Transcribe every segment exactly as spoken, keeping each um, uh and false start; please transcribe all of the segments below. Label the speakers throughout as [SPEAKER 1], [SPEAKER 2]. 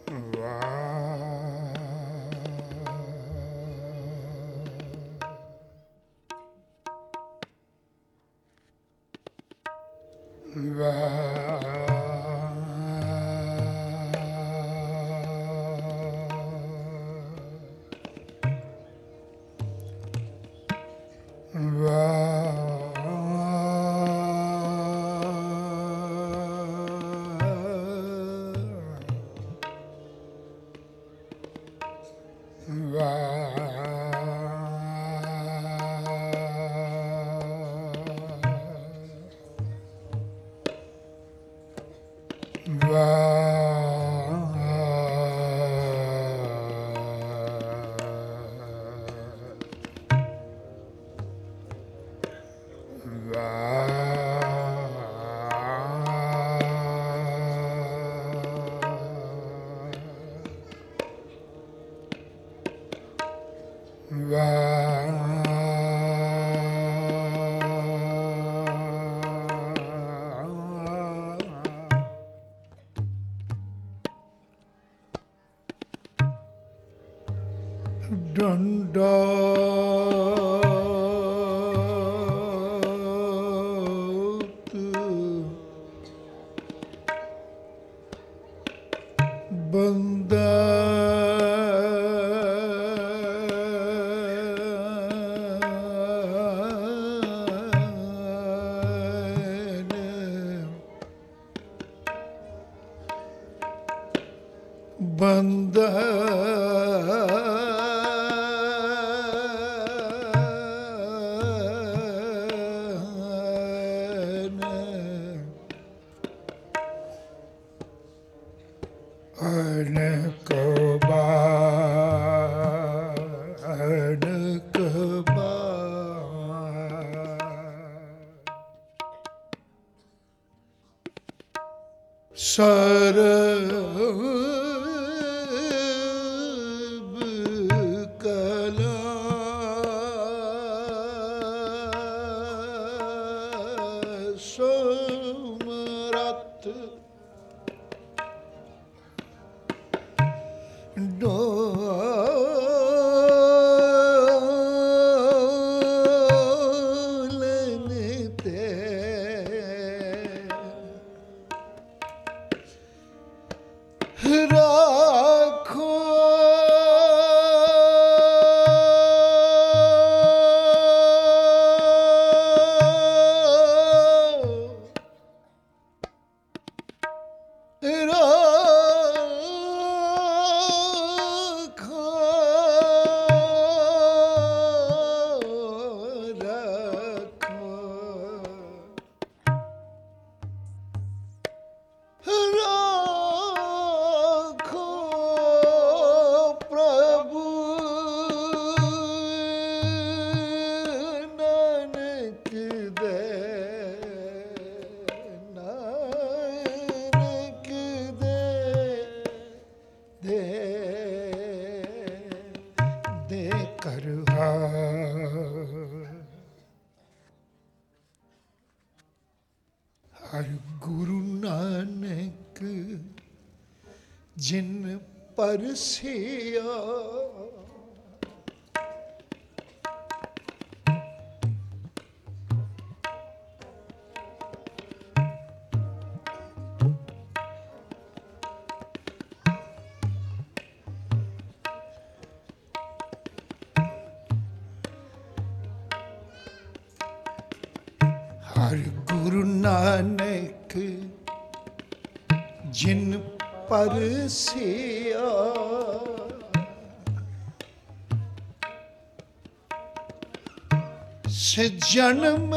[SPEAKER 1] ਜਨਮ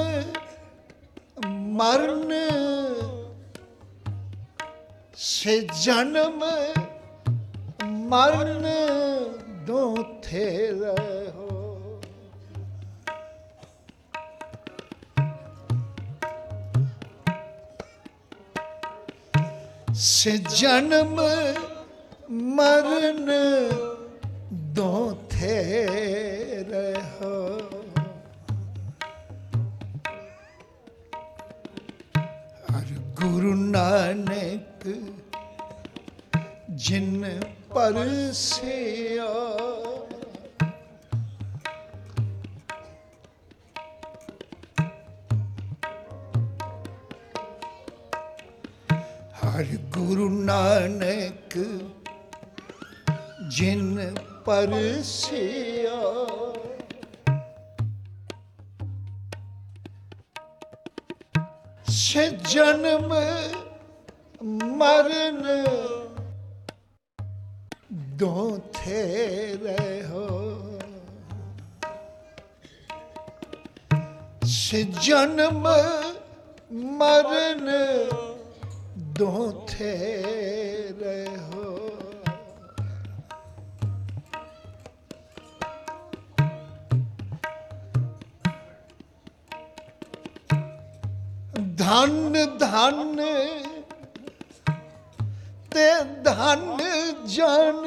[SPEAKER 1] ਮਰਨ ਸੇ ਜਨਮ ਮਰਨ ਦੋ ਥੇ ਰਹੋ। ਸੇ ਜਨਮ ਮਰਨ ਦੋ ਥੇ ਰਹੋ। ਗੁਰੂ ਨਾਨਕ जिन परसिया। हर गुरु नानक जिन परसिया। से जन्म मरण दो थे रहो। से जन्म मरण दो थे रहो। धन धन ते धन जन।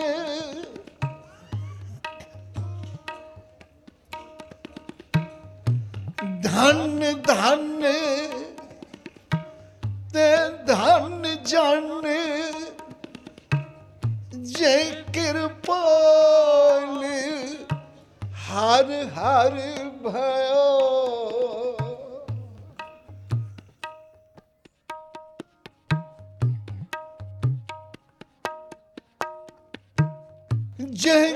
[SPEAKER 1] धन धन ते धन जन जे कृपाल हर हर भयो। जय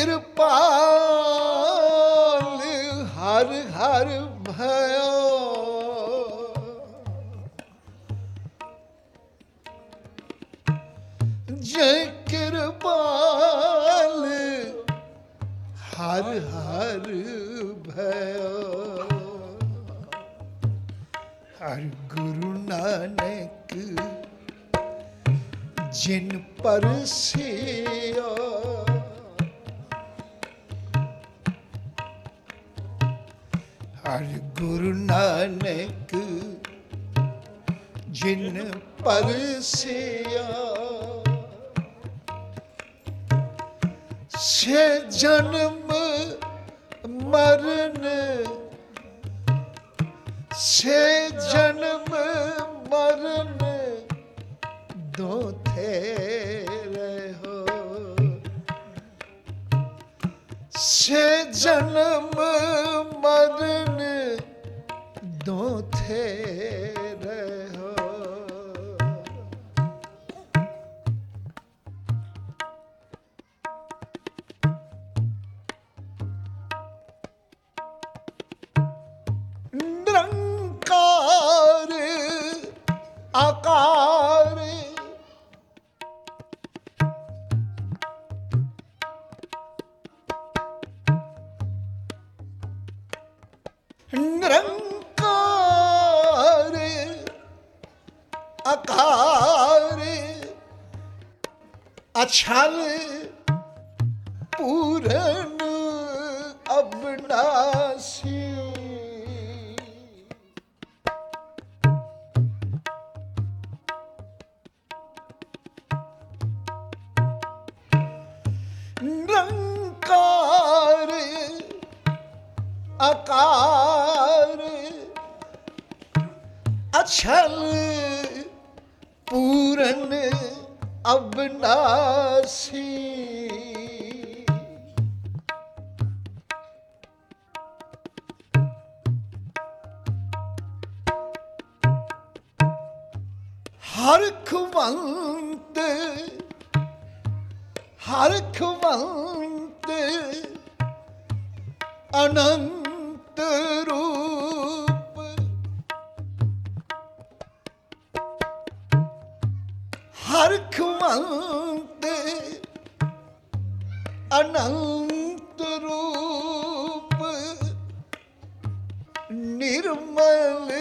[SPEAKER 1] कृपाल हर हर भयो। जय कृपाल हर हर भयो। हर गुरु नानक जिन परसिया। हर गुरु नानक जिन परसिया। से जन्म मरण से जन्म मरण दो थे रहो। से जन्म मरण दो थे रहो। निरंकार आकार निरंकार आकार अछल पूरन अविनाशी। निरंकार आकार अछल पूरन अविनाशी। हरखवंत हरखवंत अनंत रूप। हरखवंत अनंत रूप निर्मल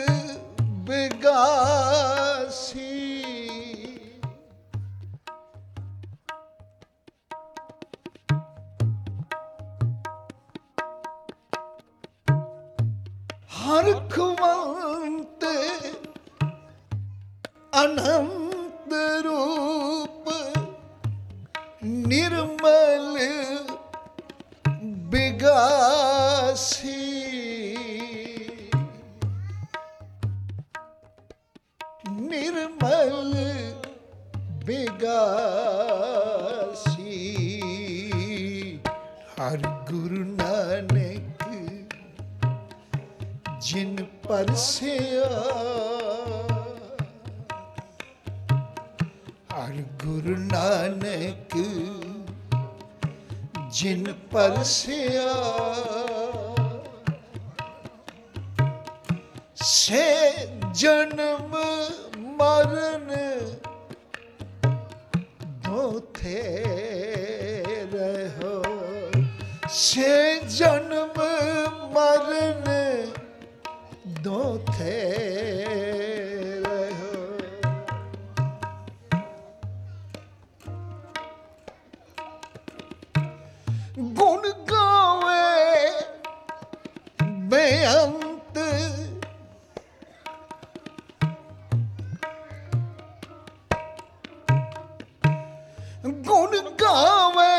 [SPEAKER 1] विगासी। हरखवंत अनंत रूप निर्मल विगासी। निर्मल विगासी। ਪਿਆਸੀ। ਹਰ ਗੁਰੂ ਨਾਨਕ ਜਿਨ ਪਰਸਿਆ, ਹਰ ਗੁਰੂ ਨਾਨਕ ਜਿਨ ਪਰਸਿਆ। ਸੇ ਜਨਮ ਮਰਨ ਦੋਥੇ ਰਹੋ, ਸੇ ਜਨਮ ਮਰਨ ਦੋਥੇ ਰਹੋ। ਗੁਣ ਗਾਵੇ ਬੇਅੰਤ, ਗੁਣ ਗਾਵੇ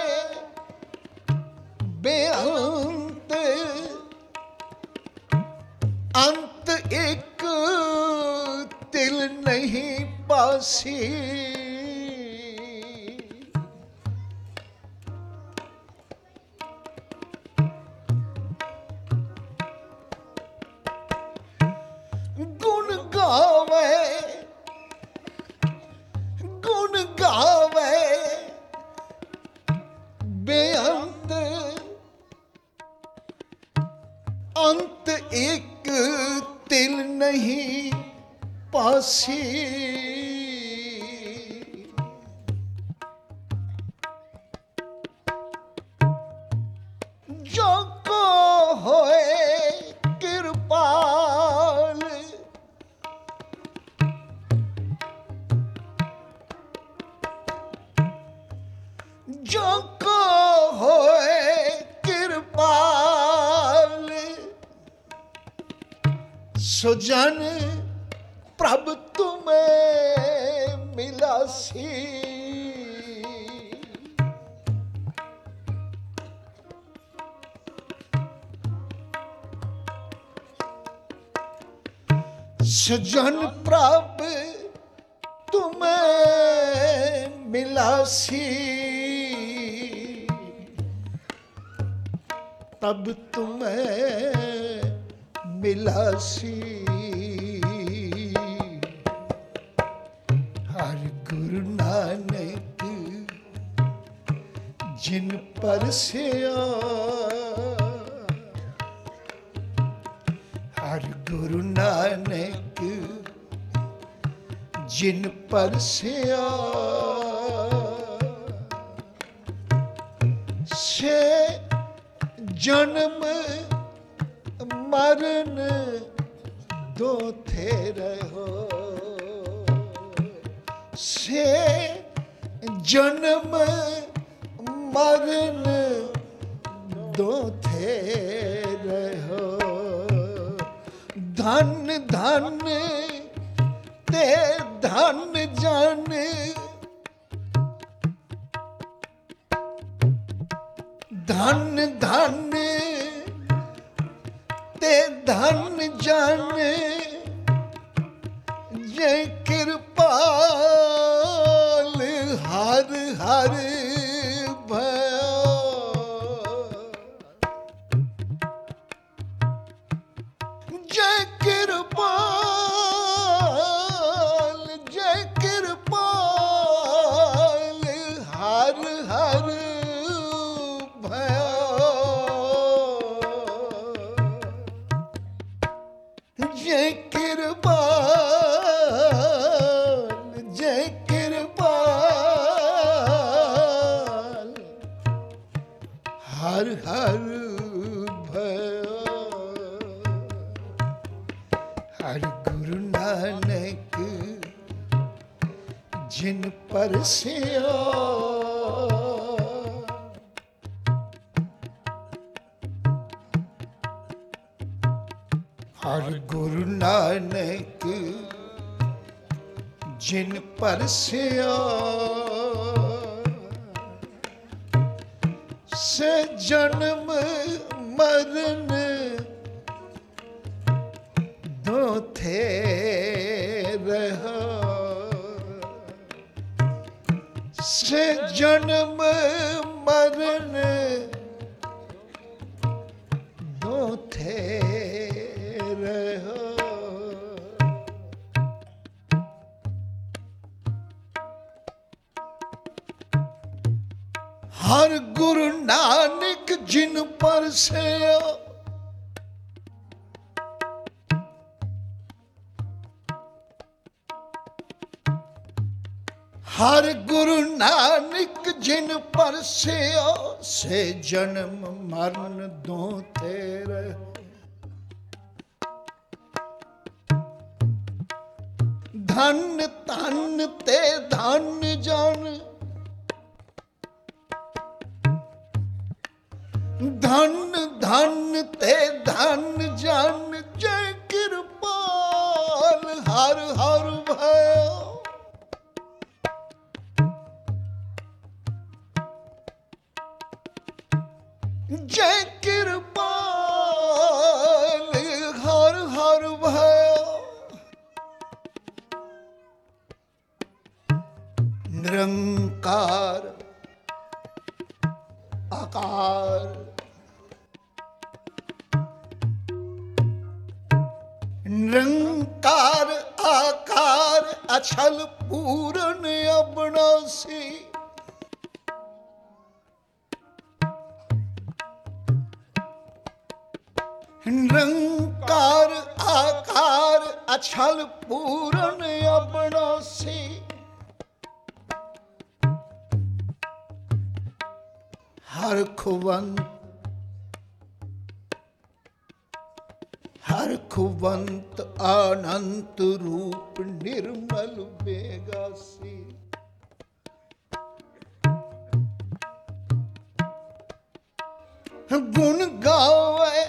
[SPEAKER 1] ਬੇਅੰਤ, ਅੰਤ ਇੱਕ ਤਿਲ ਨਹੀਂ ਪਾਸੀ। ਗੁਣ ਗਾਵੇ, ਗੁਣ ਗਾਵੇ ਬੇਅੰਤ, ਅੰਤ ਇੱਕ ਤਿਲ ਨਹੀਂ ਪਾਸੀ। ਜੋ ਕੋ ਹੋਏ ਕਿਰਪਾਲ, ਜੋ ਕੋ ਹੋਏ ਕਿਰਪਾਲ, ਸੋ ਜਨ ਪ੍ਰਭ ਤੁਮੇ ਮਿਲਾਸੀ। ਸੋ ਜਨ ਪ੍ਰਭ ਤੁਮੇ ਮਿਲਾਸੀ, तब तुम्हें मिलासी। हर गुरु नानक जिन परसिया, हर गुरु नानक जिन परसिया। से जन्म मरण दो थे रहो, से जन्म मरण दो थे रहो। धन धन ते धन जन, धन धन ते धन जन, ये कृपाल हर हर भयो। जय कृपाल जय कृपाल हर हर जय कृपाल जय कृपाल हर हर भयो। हर गुरु नानक जिन परसिया, हर गुरु नानक जिन परसिया। से जन्म मरण दो थे रहो, से जन्म मरण दो थे रहो। हर गुरु नानक जिन पर से हर गुरु नानक जिन पर से से जन्म मरण दो तेरे। धन धन ते धन जन धन धन ते धन जन जय कृपाल हर हर भयो। जय कृपाल हर हर भयो। निरंकार आकार निरंकार आकार अछल पूरन अविनाशी। निरंकार आकार अछल पूरन अविनाशी। हर खुवंत हर खुवंत अनंत रूप निर्मल बेगासी। गुण गावे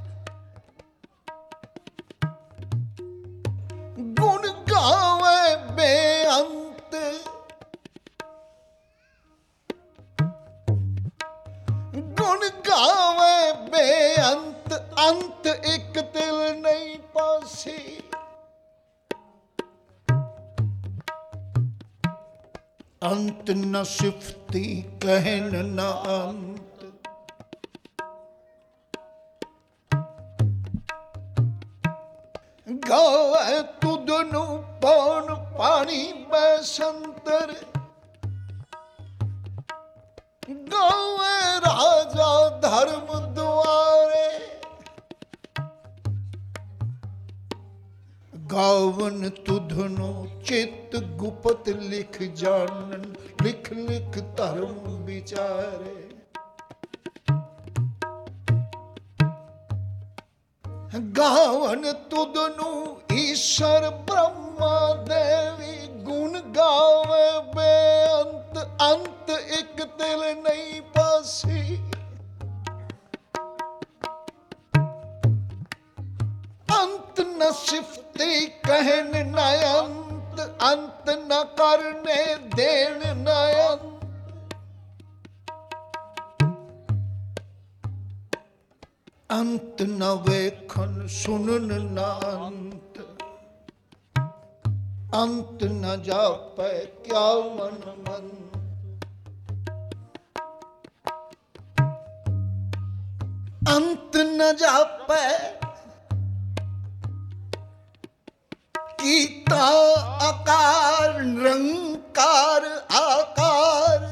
[SPEAKER 1] गुण गावे बेअंत। गुण गावे बेअंत अंत एक तिल नहीं पासी। अंत न सिफती कहन न अंत। गावे तुदनु पौन पानी बैसंतर। गावे राजा धर्म द्वारे। गावन तुधनु चित गुपत लिख जानन। लिख लिख धर्म विचारे। गावन तुदनु ईश्वर ब्रह्मा देवी। गुण गावे बेअंत अंत एक तिल नहीं पासी। अंत न सिफती कहन न अंत अंत न करने देन न अंत। अंत न वेखन सुनन न अंत। अंत न जापै क्या मन मन। अंत न जापै कीता आकार निरंकार आकार।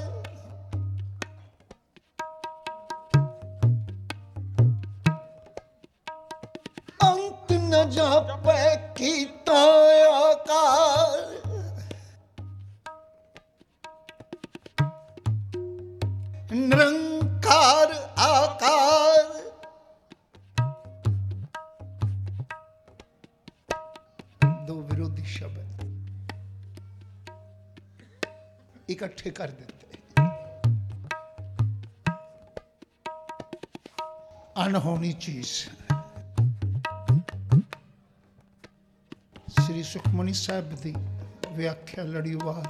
[SPEAKER 1] अंत न जापै कीता आकार। निरंकार आकार। दो विरोधी शब्द इकट्ठे कर देते। अनहोनी चीज। श्री सुखमनी साहब की व्याख्या लड़ीवार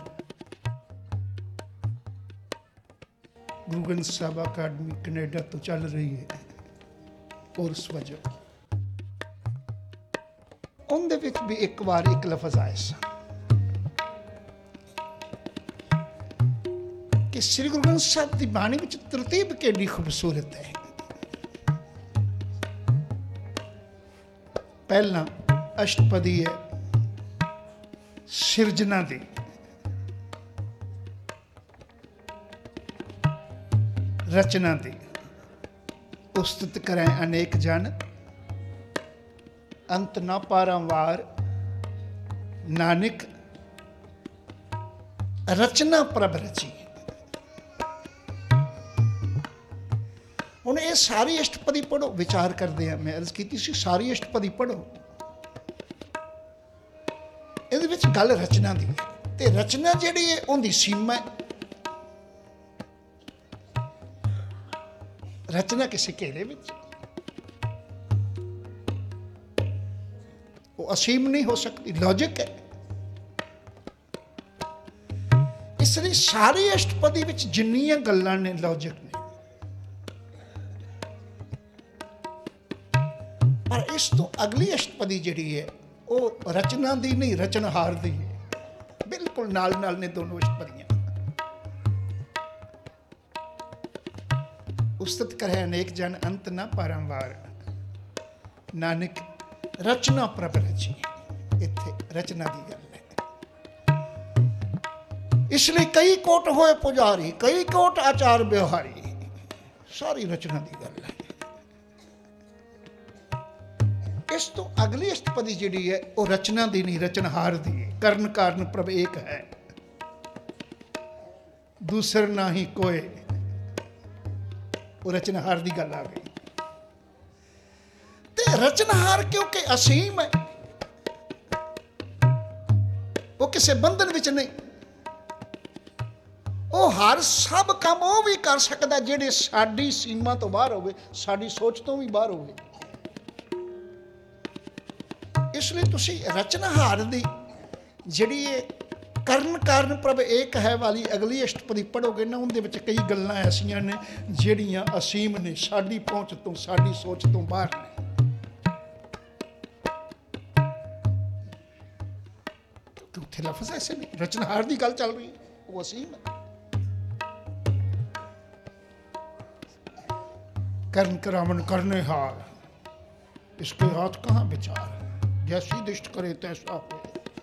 [SPEAKER 1] गुरु ग्रंथ साहब अकादमी कनेडा तो चल रही है। और उस वजह उनदे विच भी एक बार एक लफज आया सा। कि श्री गुरु ग्रंथ साहिब की बाणी में तरतीब केडी खूबसूरत है। पहला अष्टपदी है सिरजना दी, रचना दी। उस्तत करें अनेक जन, अंत ना पारंवार, नानक रचना प्रभ रची। हुण ये सारी अष्टपदी पढ़ो, विचार करते हैं। मैं अर्ज की सी सारी अष्टपदी पढ़ो, इहदे विच गल रचना दी है। ते रचना जिहड़ी है उहदी सीमा है। रचना किसी घेरे विच वो असीम नहीं हो सकती, लॉजिक है। इसलिए सारी अष्टपदी विच जिन्नियां गल्लां ने लॉजिक ने, पर इस तो अगली अष्टपदी जिहड़ी है वो रचना दी नहीं, रचनहार दी है। बिल्कुल नाल नाल ने दोनों अष्टपदियां। उस्तत करे अनेक जन, अंत ना पारंवार, नानक रचना प्रभ रची। इत्थे रचना की गल है। इसलिए कई कोट होए पुजारी, कई कोट आचार व्यवहारी, सारी रचना की गल है। इस तो अगली अष्टपदी जिहड़ी है वो रचना दी नहीं, रचनहार दी है। करण कारण प्रभ एक है, दूसर ना ही कोई। वो रचनहार की गल आ गई। ते रचनहार क्योंकि असीम है, वो किसी बंधन विच नहीं। वो हर सब काम वो भी कर सकता जिहड़े साडी सीमा तो बाहर होवे, साडी सोच तो भी बाहर होवे। इसलिए तुसी रचनहार दी जिहड़ी है करण कारण प्रभ एक है वाली अगली अष्टपदी पढ़ोगे ना, उनके विच कई गल्लां ऐसियां ने जिहड़ियां असीम ने, साडी पहुंच तो, साडी सोच तो बाहर ने। तो उत्थे लफ्ज़ ऐसे नहीं, रचनहार की गल चल रही है, वो असीम है। कर्ण करावन करने हार, इसके हाथ कहाँ विचार, जैसी दिष्ट करे तैसा हो।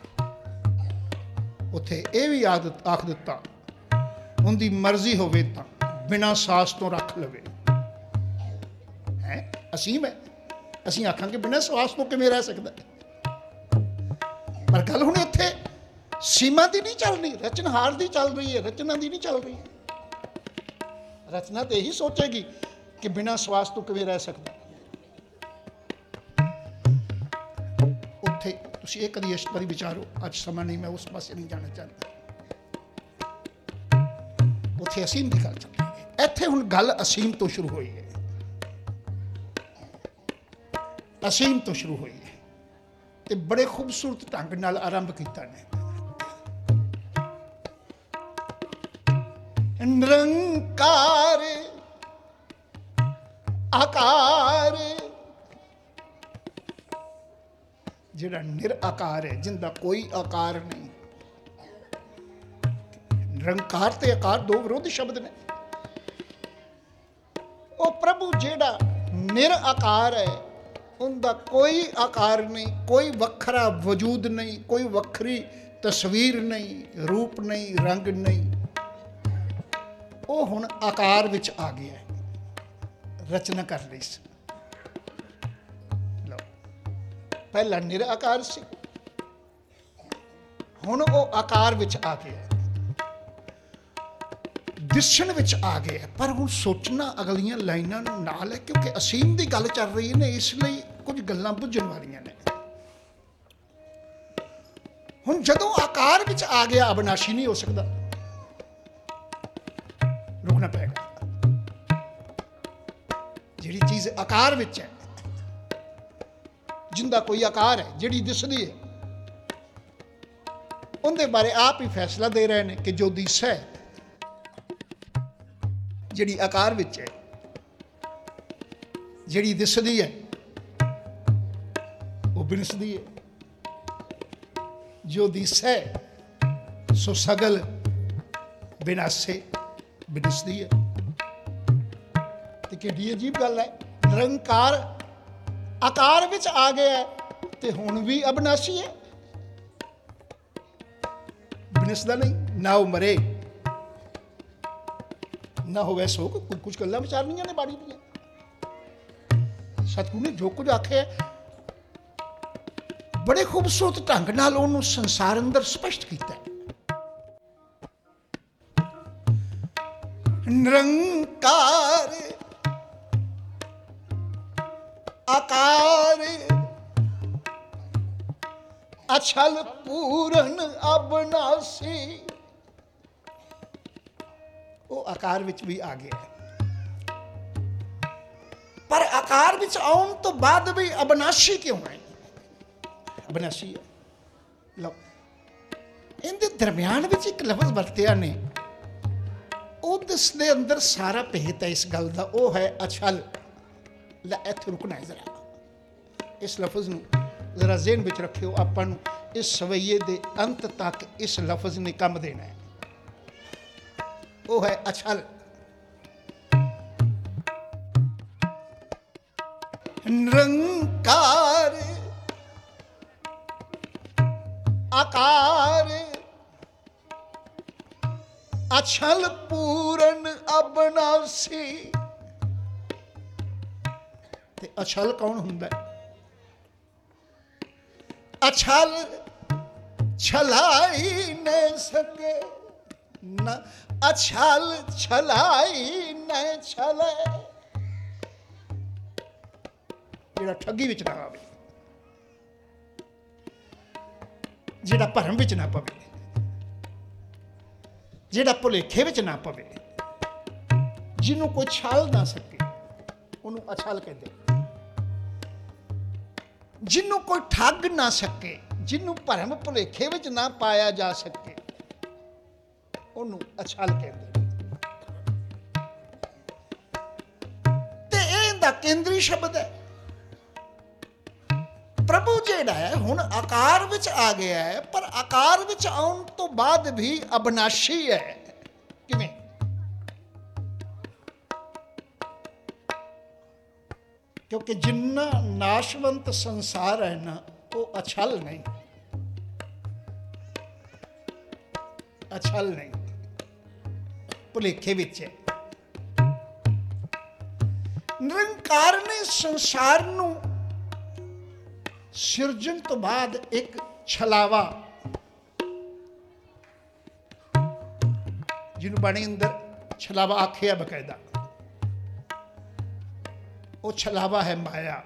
[SPEAKER 1] उत्थे यह भी आदत आख दिता, उनकी मर्जी होवे तां बिना सास तो रख लवे। है असीम है, असीं आखांगे बिना सास तो किवें रह सकदा है। पर गल हुण इत्थे सीमा दी नहीं चल रही, रचनहार दी चल रही है, रचना दी नहीं चल रही। रचना तो यही सोचेगी कि बिना स्वास तो किवें रह सकदा। उत्थे तुसीं एक कदी अष्टपदी विचारो, अज समा नहीं, मैं उस पासे नहीं जाना चाहता। उत्थे असीम की गल चल रही है, इत्थे हुण गल असीम तो शुरू हुई है। असीम तो शुरू हुई है ते बड़े खूबसूरत ढंग नाल आरंभ कीता ने। निरंकार आकार, जिहड़ा निराकार है, जिंदा कोई आकार नहीं। निरंकार ते आकार दो विरोधी शब्द ने। वो प्रभु जिहड़ा निराकार है, उनका कोई आकार नहीं, कोई वखरा वजूद नहीं, कोई वखरी तस्वीर नहीं, रूप नहीं, रंग नहीं। वो हुण आकार विच आ गया है, रचना कर रही सी। लो पहला निराकार सी, हुण वो आकार विच आ गया, दिसण विच आ गया। पर हुण सोचना अगलियां लाइनां नूं नाल है, क्योंकि असीम दी गल चल रही है ने, इसलिए कुछ गल्लां बुझण वालियां ने। हुण जदों आकार विच आ गया, अविनाशी नहीं हो सकता, रुकना पड़ेगा। जिहड़ी चीज़ आकार विच है, जिंदा कोई आकार है, जिहड़ी दिसदी है, उनके बारे आप ही फैसला दे रहे हैं कि जो दिस है, जिहड़ी आकार विच है, जिहड़ी दिसदी है, वो बिनसदी है। जो दिस है सो सगल बिनासे, ਬਿਨਸਦੀ ਹੈ। ਤੇ ਕਿੱਡੀ ਅਜੀਬ ਗੱਲ ਹੈ, ਨਿਰੰਕਾਰ ਆਕਾਰ ਵਿੱਚ ਆ ਗਿਆ ਤੇ ਹੁਣ ਵੀ ਅਬਨਾਸ਼ੀ ਹੈ, ਬਿਨਸਦਾ ਨਹੀਂ, ਨਾ ਉਹ ਮਰੇ ਨਾ ਹੋਵੇ ਸੋਗ। ਕੁਝ ਗੱਲਾਂ ਵਿਚਾਰਨੀਆਂ ਨੇ ਬਾਣੀ ਦੀਆਂ। ਸਤਿਗੁਰੂ ਨੇ ਜੋ ਕੁਝ ਆਖਿਆ ਬੜੇ ਖੂਬਸੂਰਤ ਢੰਗ ਨਾਲ ਉਹਨੂੰ ਸੰਸਾਰ ਅੰਦਰ ਸਪਸ਼ਟ ਕੀਤਾ ਹੈ। ਨਿਰੰਕਾਰ ਆਕਾਰ ਅਛਲ ਪੂਰਨ ਅਬਨਾਸੀ, ਉਹ ਆਕਾਰ ਵਿੱਚ ਵੀ ਆ ਗਿਆ, ਪਰ ਆਕਾਰ ਵਿੱਚ ਆਉਣ ਤੋਂ ਬਾਅਦ ਵੀ ਅਬਨਾਸ਼ੀ ਕਿਉਂ ਹੈ? ਅਬਨਾਸ਼ੀ ਹੈ। ਲਓ, ਇਹਦੇ ਦਰਮਿਆਨ ਵਿੱਚ ਇੱਕ ਲਫ਼ਜ਼ ਵਰਤਿਆ ਨੇ, ਉਸ ਦੇ ਅੰਦਰ ਸਾਰਾ ਭੇਤ ਹੈ ਇਸ ਗੱਲ ਦਾ, ਉਹ ਹੈ ਅਛਲ। ਲੈ ਇੱਥੇ ਰੁਕਣਾ ਹੈ ਜ਼ਰਾ, ਇਸ ਲਫ਼ਜ਼ ਨੂੰ ਜ਼ਰਾ ਜ਼ਿਹਨ ਵਿੱਚ ਰੱਖਿਓ। ਆਪਾਂ ਨੂੰ ਇਸ ਸਵਈਏ ਦੇ ਅੰਤ ਤੱਕ ਇਸ ਲਫ਼ਜ਼ ਨੇ ਕੰਮ ਦੇਣਾ ਹੈ। ਉਹ ਹੈ ਅਛਲ। ਨਿਰੰਕਾਰ ਆਕਾਰ ਅਛਲ ਪੂਰਨ ਅਬਨਾਸੀ। ਤੇ ਅਛਲ ਕੌਣ ਹੁੰਦਾ ਹੈ? ਅਛਲ ਛਲਾਈ ਨਹੀਂ ਸਕੇ ਨਾ, ਅਛਲ ਛਲਾਈ ਨਹੀਂ ਛਲੇ, ਜਿਹੜਾ ਠੱਗੀ ਵਿੱਚ ਨਾ ਆਵੇ, ਜਿਹੜਾ ਭਰਮ ਵਿੱਚ ਨਾ ਪਵੇ, ਜਿਹੜਾ ਭੁਲੇਖੇ ਵਿੱਚ ਨਾ ਪਵੇ, ਜਿਹਨੂੰ ਕੋਈ ਛਲ ਨਾ ਸਕੇ ਉਹਨੂੰ ਅਛਲ ਕਹਿੰਦੇ। ਜਿਹਨੂੰ ਕੋਈ ਠੱਗ ਨਾ ਸਕੇ, ਜਿਹਨੂੰ ਭਰਮ ਭੁਲੇਖੇ ਵਿੱਚ ਨਾ ਪਾਇਆ ਜਾ ਸਕੇ, ਉਹਨੂੰ ਅਛਲ ਕਹਿੰਦੇ। ਤੇ ਇਹ ਦਾ ਕੇਂਦਰੀ ਸ਼ਬਦ ਹੈ। ਪ੍ਰਭੂ ਜਿਹੜਾ ਹੈ ਹੁਣ ਆਕਾਰ ਵਿੱਚ ਆ ਗਿਆ ਹੈ, ਪਰ ਆਕਾਰ ਵਿੱਚ ਆਉਣ ਤੋਂ ਬਾਅਦ ਵੀ ਅਬਨਾਸ਼ੀ ਹੈ। ਕਿਵੇਂ? ਕਿਉਂਕਿ ਜਿੰਨਾ ਨਾਸ਼ਵੰਤ ਸੰਸਾਰ ਹੈ ਨਾ, ਉਹ ਅਛਲ ਨਹੀਂ, ਅਛਲ ਨਹੀਂ, ਭੁਲੇਖੇ ਵਿੱਚ ਹੈ। ਨਿਰੰਕਾਰ ਨੇ ਸੰਸਾਰ ਨੂੰ ਸਿਰਜਣ ਤੋਂ ਬਾਅਦ ਇੱਕ ਛਲਾਵਾ, ਜਿਹਨੂੰ ਬਾਣੀ ਅੰਦਰ ਛਲਾਵਾ ਆਖਿਆ ਬਕਾਇਦਾ, ਉਹ ਛਲਾਵਾ ਹੈ ਮਾਇਆ,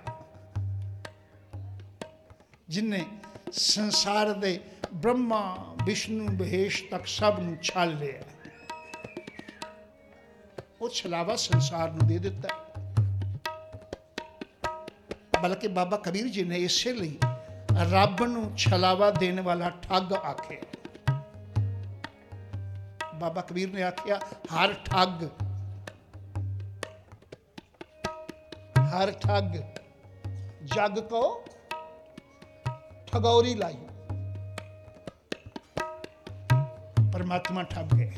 [SPEAKER 1] ਜਿਨੇ ਸੰਸਾਰ ਦੇ ਬ੍ਰਹਮਾ ਵਿਸ਼ਨੂੰ ਮਹੇਸ਼ ਤੱਕ ਸਭ ਨੂੰ ਛਾਲ ਲਿਆ। ਉਹ ਛਲਾਵਾ ਸੰਸਾਰ ਨੂੰ ਦੇ ਦਿੱਤਾ। ਬਲਕਿ ਬਾਬਾ ਕਬੀਰ ਜੀ ਨੇ ਇਸੇ ਲਈ ਰੱਬ ਨੂੰ ਛਲਾਵਾ ਦੇਣ ਵਾਲਾ ਠੱਗ ਆਖਿਆ। ਬਾਬਾ ਕਬੀਰ ਨੇ ਆਖਿਆ, ਹਰ ਠੱਗ ਹਰ ਠੱਗ ਜਗ ਕੋ ਠਗੌਰੀ ਲਾਈ। ਪਰਮਾਤਮਾ ਠੱਗ ਹੈ।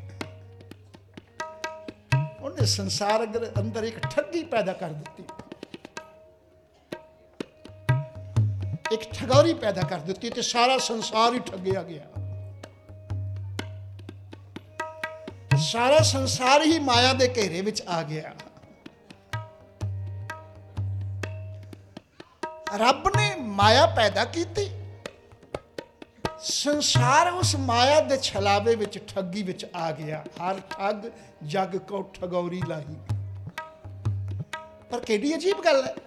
[SPEAKER 1] ਉਹਨੇ ਸੰਸਾਰ ਅੰਦਰ ਇੱਕ ਠੱਗੀ ਪੈਦਾ ਕਰ ਦਿੱਤੀ, ਇੱਕ ਠਗੌਰੀ ਪੈਦਾ ਕਰ ਦਿੱਤੀ, ਤੇ ਸਾਰਾ ਸੰਸਾਰ ਹੀ ਠੱਗਿਆ ਗਿਆ। ਸਾਰਾ ਸੰਸਾਰ ਹੀ ਮਾਇਆ ਦੇ ਘੇਰੇ ਵਿੱਚ ਆ ਗਿਆ। ਰੱਬ ਨੇ ਮਾਇਆ ਪੈਦਾ ਕੀਤੀ, ਸੰਸਾਰ ਉਸ ਮਾਇਆ ਦੇ ਛਲਾਵੇ ਵਿੱਚ ਠੱਗੀ ਵਿੱਚ ਆ ਗਿਆ। ਹਰ ਠੱਗ ਜਗ ਕੋ ਠਗੌਰੀ ਲਾਹੀ। ਪਰ ਕਿਹੜੀ ਅਜੀਬ ਗੱਲ ਹੈ,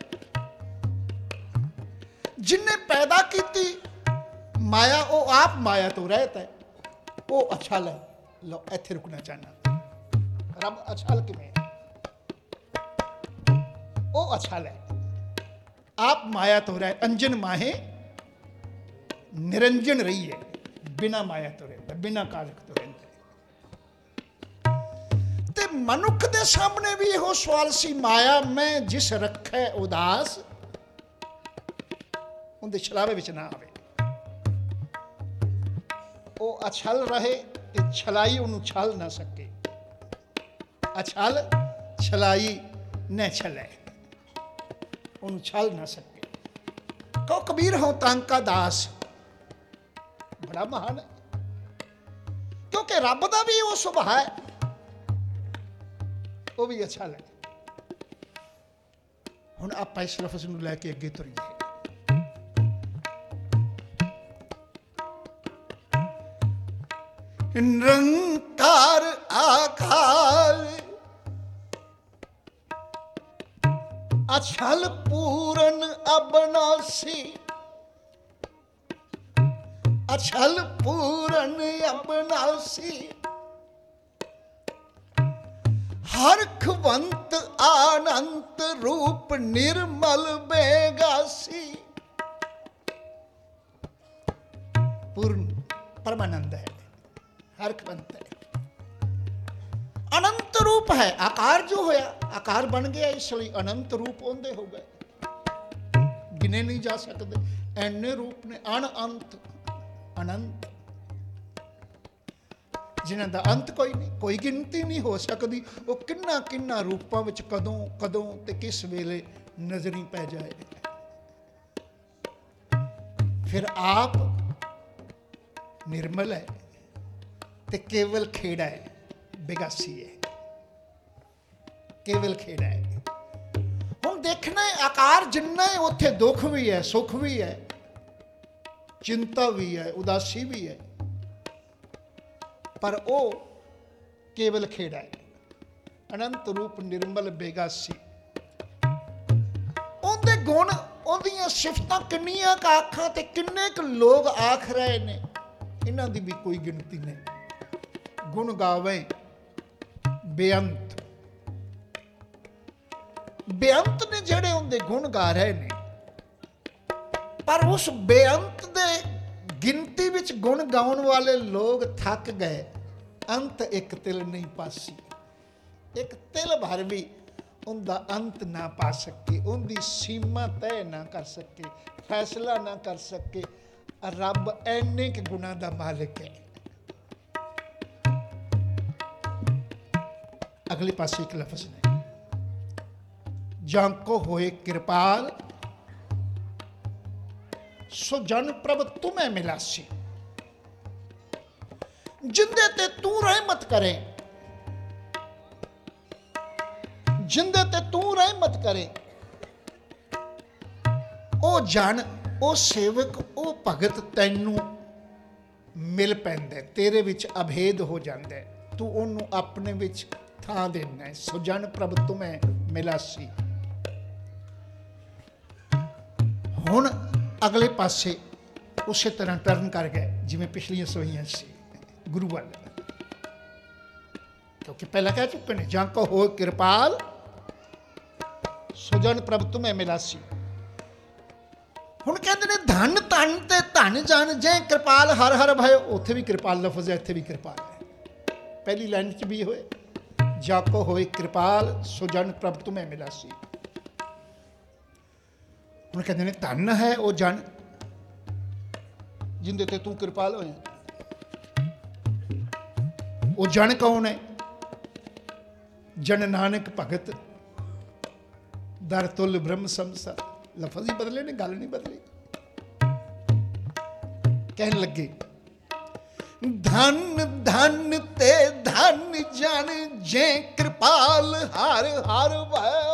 [SPEAKER 1] ਜਿਨਨੇ ਪੈਦਾ ਕੀਤੀ ਮਾਇਆ, ਉਹ ਆਪ ਮਾਇਆ ਤੋਂ ਰਹਿਤ ਹੈ, ਉਹ ਅਛਲ ਹੈ। ਲਓ, ਇੱਥੇ ਰੁਕਣਾ ਚਾਹਨਾ। ਰੱਬ ਅਛਲ ਕਿਵੇਂ? ਉਹ ਅਛਲ ਹੈ, ਆਪ ਮਾਇਆ ਤੋਂ ਰਹਿ, ਅੰਜਨ ਮਾਹੇ ਨਿਰੰਜਨ ਰਹੀਏ, ਬਿਨਾ ਮਾਇਆ ਤੋਂ ਰਹਿੰਦਾ, ਬਿਨਾ ਕਾਰਕ ਤੋਂ ਰਹਿੰਦਾ। ਤੇ ਮਨੁੱਖ ਦੇ ਸਾਹਮਣੇ ਵੀ ਇਹੋ ਸਵਾਲ ਸੀ, ਮਾਇਆ ਮੈਂ ਜਿਸ ਰੱਖੈ ਉਦਾਸ, ਉਹਦੇ ਛਲਾਵੇ ਵਿੱਚ ਨਾ ਆਵੇ। ਉਹ ਅਛਲ ਰਹੇ ਤੇ ਛਲਾਈ ਉਹਨੂੰ ਛਲ ਨਾ ਸਕੇ। ਅਛਲ ਛਲਾਈ न छलै, ਉਹਨੂੰ ਛਲ ਨਾ ਸਕੇ। ਕਹੋ ਕਬੀਰ ਹੋ ਤੰਗ ਕਾ ਦਾਸ, ਬੜਾ ਮਹਾਨ ਹੈ, ਕਿਉਂਕਿ ਰੱਬ ਦਾ ਵੀ ਉਹ ਸੁਭਾਅ ਹੈ, ਉਹ ਵੀ ਅਛਲ ਹੈ। ਹੁਣ ਆਪਾਂ ਇਸ ਲਫ਼ਜ਼ ਨੂੰ ਲੈ ਕੇ ਅੱਗੇ ਤੁਰੀਏ। ਨਿਰੰਕਾਰ ਆਕਾਰ ਅਛਲ ਪੂਰਨ ਅਬਨਾਸੀ, ਅਛਲ ਪੂਰਨ ਅਬਨਾਸੀ, ਹਰਖਵੰਤ ਆਨੰਤ ਰੂਪ ਨਿਰਮਲ ਬੇਗਾਸੀ। पूर्ण परमानंद है, हरखवंत है, अनंत रूप है। आकार जो होया, आकार बन गया, इसलिए अनंत रूप होंदे हो गए, गिने नहीं जा सकते। ऐने रूप ने अनंत अनंत, जिन्हां दा अंत कोई नहीं, कोई गिनती नहीं हो सकती। वो किन्ना किन्ना रूपां विच कदों कदों ते किस वेले नजरी पै जाए। फिर आप निर्मल है ते केवल खेड़ा है, बेगासी है, केवल खेड़ा है। हुण देखना है आकार जिन्ना है उत्थे दुख भी है, सुख भी है, चिंता भी है, उदासी भी है, पर वो केवल खेड़ा है। अनंत रूप निर्मल बेगासी, उनके गुण उनदियां सिफतां किन्नियां क आखां ते किन्ने क लोग आख रहे ने, इन्हां दी भी कोई गिनती नहीं। गुण गावे बेअंत, बेअंत ने जेड़े उनके गुण गा रहे ने, पर उस बेअंत दे गिनती विच गुण गाउण वाले लोग थक गए। अंत एक तिल नहीं पासी, एक तिल भर भी उनका अंत ना पा सके, उनकी सीमा तय ना कर सके, फैसला ना कर सके। रब ऐने के गुणा का मालिक है। अगले पासे एक लफ्ज ने, जांको होए कृपाल सो जन प्रभ तुम्हें मिलासी। जिंदे ते तू रहमत करे, जिंदे ते तू रहमत करे, ओ जन, ओ सेवक, ओ भगत तैनू मिल पैंदा, तेरे विच अभेद हो जाता है, तू ओनू अपने विच थां देना है। सो जन प्रभ तुम्हें मिलासी। हुण अगले पासे उसे तरह टर्न कर गए जिवें पिछलियां सवैयां सी, गुरु वाल, क्योंकि पहला कह चुके ने, जांको हो कृपाल सो जन प्रभ तुम्हें मिलासी। हुण कहते ने धन धन ते धन जन जै कृपाल हर हर भयो। उत्थे भी कृपाल लफज है, इत्थे भी कृपाल है। पहली लाइन च भी होए, जाको होए कृपाल सो जन प्रभ तुम्हें मिलासी। हुण कहते ने धन है वो जन जिंदे ते तू कृपाल होया। वो जन कौन है? जन नानक भगत दर तुल ब्रह्म समसा। लफज ही बदले ने, गल नहीं बदली। कहने लगे धन धन ते धन जन जे कृपाल हर हर भयो।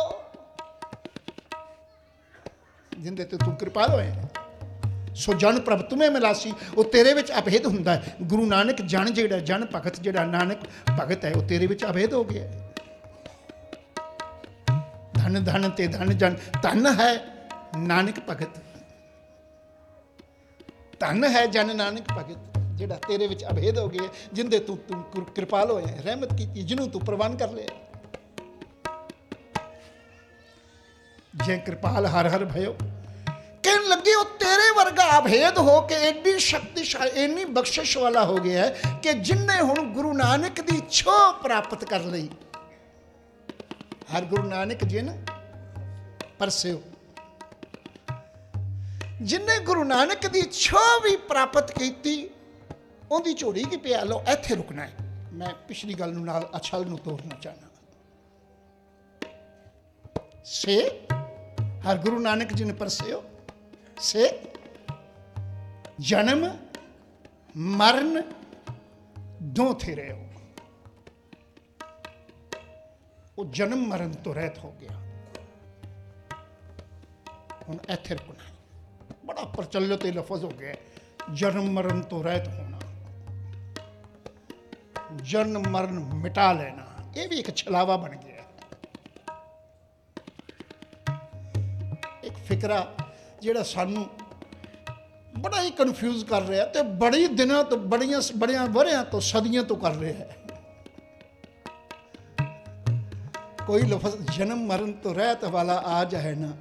[SPEAKER 1] जिंदे ते तू कृपाल होए सो जन प्रभ तुम्हें मिलासी। वो तेरे विच अभेद हुंदा है। गुरु नानक जन जेड़ा, जन भगत जेड़ा नानक भगत है, वो तेरे विच अभेद हो गया। धन धन ते धन जन, धन है नानक भगत, धन है जन नानक भगत जेड़ा तेरे विच अभेद हो गया, जिंदे तू तू कृपाल होया, रहमत की, जिन्हों तू प्रवान कर लिया। जे कृपाल हर हर भयो। कहने लगे वो तेरे वर्गा अभेद हो के एडी शक्तिशाली, इन्नी बख्शिश वाला हो गया है कि जिन्हें हुण गुरु नानक दी छोह प्राप्त कर ली। हर गुरु नानक जिन परस्यो, जिन्हें गुरु नानक दी छोह भी प्राप्त की, उनकी झोड़ी की पिया लो। इत्थे रुकना है, मैं पिछली गल नूं नाल अछल नूं तोड़ना चाहना। से हर गुरु नानक जी ने परस्यो से जन्म मरण दो थे रहे हो। वो जन्म मरण तो रहत हो गया, हुण इत्थे रुकना। बड़ा प्रचलित लफज हो गया जन्म मरण तो रहत होना, जन्म मरण मिटा लेना, ये भी एक छलावा बन गया। एक फिकरा जिहड़ा सानू बड़ा ही कन्फ्यूज कर रहा है, तो बड़ी दिनों तो बड़िया बड़िया वरियां तो सदियों तो कर रहा है। कोई लफज जन्म मरण तो रहत वाला आ जाए ना,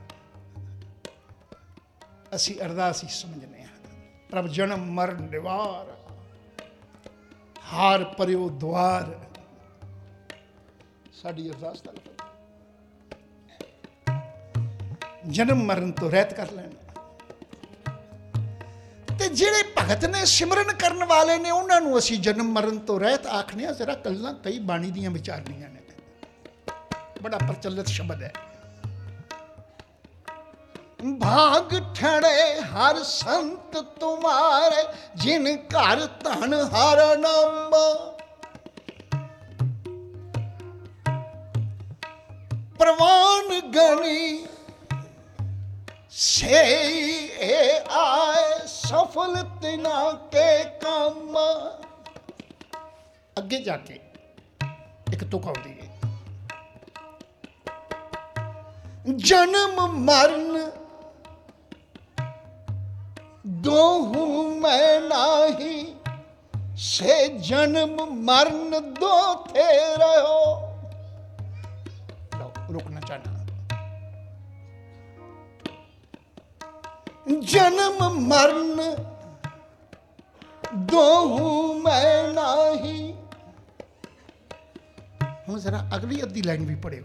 [SPEAKER 1] असी अरदास ही समझने हैं, प्रभ जन्म मरण निवार हार परियो द्वार, साड़ी अरदास का लफज जन्म मरण तो रहत कर लेना। ते जिहड़े भगत ने सिमरन करन वाले ने उन्होंने असी जन्म मरण तो रहत आखने। जरा गल्लां कई बाणी दियां विचारनियां ने, बड़ा प्रचलित शब्द है। भाग ठड़े हर संत तुम्हारे, जिन घर धन हर नाम, प्रवान गणी से आए, सफल तिना के काम। अगे जाके एक तुक आउंदी है, जन्म मरण दोहू मैं नाही, से जन्म मरण दो थे रहो। रुकना चाहना, जन्म मरण दोहू मैं नाही। हम जरा अगली अद्धी लाइन भी पढ़े,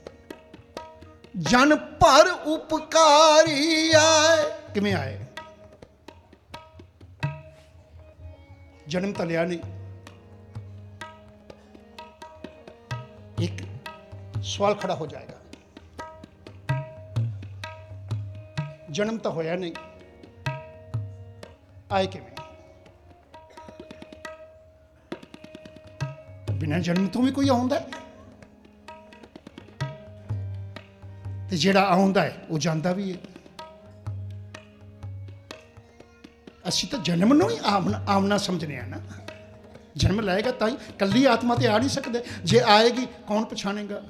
[SPEAKER 1] जन पर उपकारी आए। किमें आए? जन्म तो लिया नहीं। एक सवाल खड़ा हो जाएगा, जन्म तो होया नहीं, आए किमें? बिना जन्म तो भी कोई आउंदा है, ते जिहड़ा आउंदा है वो जांदा भी है। असी तो जन्म नूं ही आमना आमना समझने हैं ना। जन्म लाएगा ताई, कल्ली आत्मा तो आ नहीं सकते, जे आएगी कौन पछाणेगा?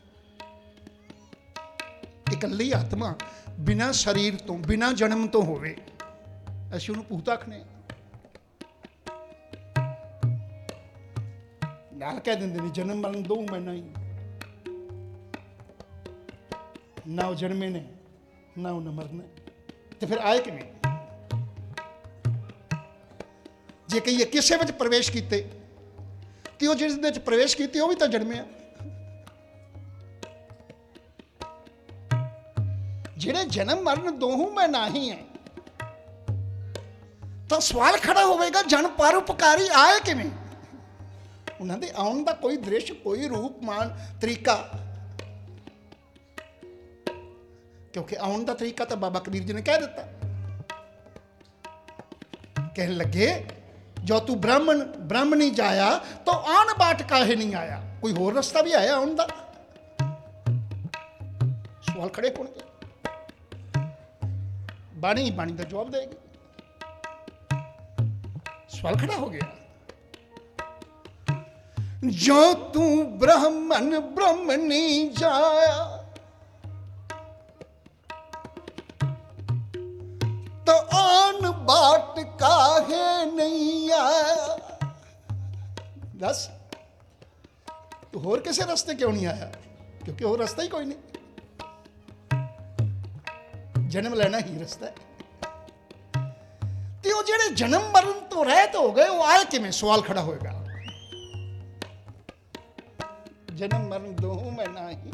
[SPEAKER 1] इकल्ली आत्मा बिना शरीर तो बिना जन्म तो होवे, असी उन्हें भूत आखने। नाल कह देंगे नहीं जन्म मरण दो मैं नहीं, ना वो जन्मे ने ना उन्हें मरना, तो फिर आए किमें? जे कहिए किसे विच प्रवेश कीते, तो जिस दे विच प्रवेश कीते वो भी तो जन्मे। जिहड़े जन्म मरण दोहू में नाही है, तो सवाल खड़ा होगा जन परोपकारी आए किमें? उन्होंने आउण दा कोई दृश्य, कोई रूप मान तरीका, क्योंकि आउण दा तरीका तो बाबा कबीर जी ने कह दिता। कहने लगे जो तू ब्राह्मण ब्राह्मणी जाया, तो आन बाट काहे नहीं आया? कोई होर रास्ता भी आया आउण दा? सवाल खड़े होणगे, बाणी ही बाणी का जवाब देगी। सवाल खड़ा हो गया, जो तू ब्राह्मण ब्राह्मणी जाया, तो आन बाट काहे नहीं आया? दस, तू होर किसी रास्ते क्यों नहीं आया? क्योंकि होर रास्ता ही कोई नहीं, जन्म लेना ही रास्ता है। तो जेड़े जन्म मरण तो रहत हो गए, वो आए किमें? सवाल खड़ा होएगा। जन्म मरण दोहू में नाही,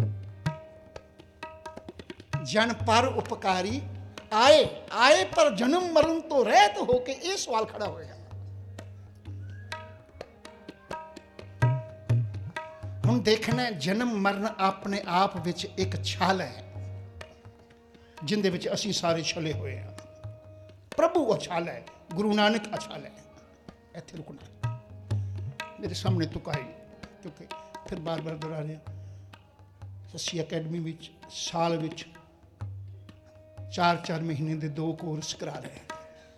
[SPEAKER 1] जन पर उपकारी आए। आए पर जन्म मरण तो रहत होके, ये सवाल खड़ा होएगा। ਹੁਣ ਦੇਖਣਾ, ਜਨਮ ਮਰਨ ਆਪਣੇ ਆਪ ਵਿੱਚ ਇੱਕ ਛਲ ਹੈ ਜਿੰਦੇ ਵਿੱਚ ਅਸੀਂ ਸਾਰੇ ਛਲੇ ਹੋਏ ਹਾਂ। ਪ੍ਰਭੂ ਅਛਲ ਹੈ, ਗੁਰੂ ਨਾਨਕ ਅਛਲ ਹੈ। ਇੱਥੇ ਰੁਕਣਾ। ਮੇਰੇ ਸਾਹਮਣੇ ਤੁਕਾਈ, ਕਿਉਂਕਿ ਫਿਰ ਬਾਰ ਬਾਰ ਦੁਹਰਾ ਰਿਹਾ। ਅਸੀਂ ਅਕੈਡਮੀ ਵਿੱਚ ਸਾਲ ਵਿੱਚ ਚਾਰ ਚਾਰ ਮਹੀਨੇ ਦੇ ਦੋ ਕੋਰਸ ਕਰਾ ਰਹੇ ਹਾਂ।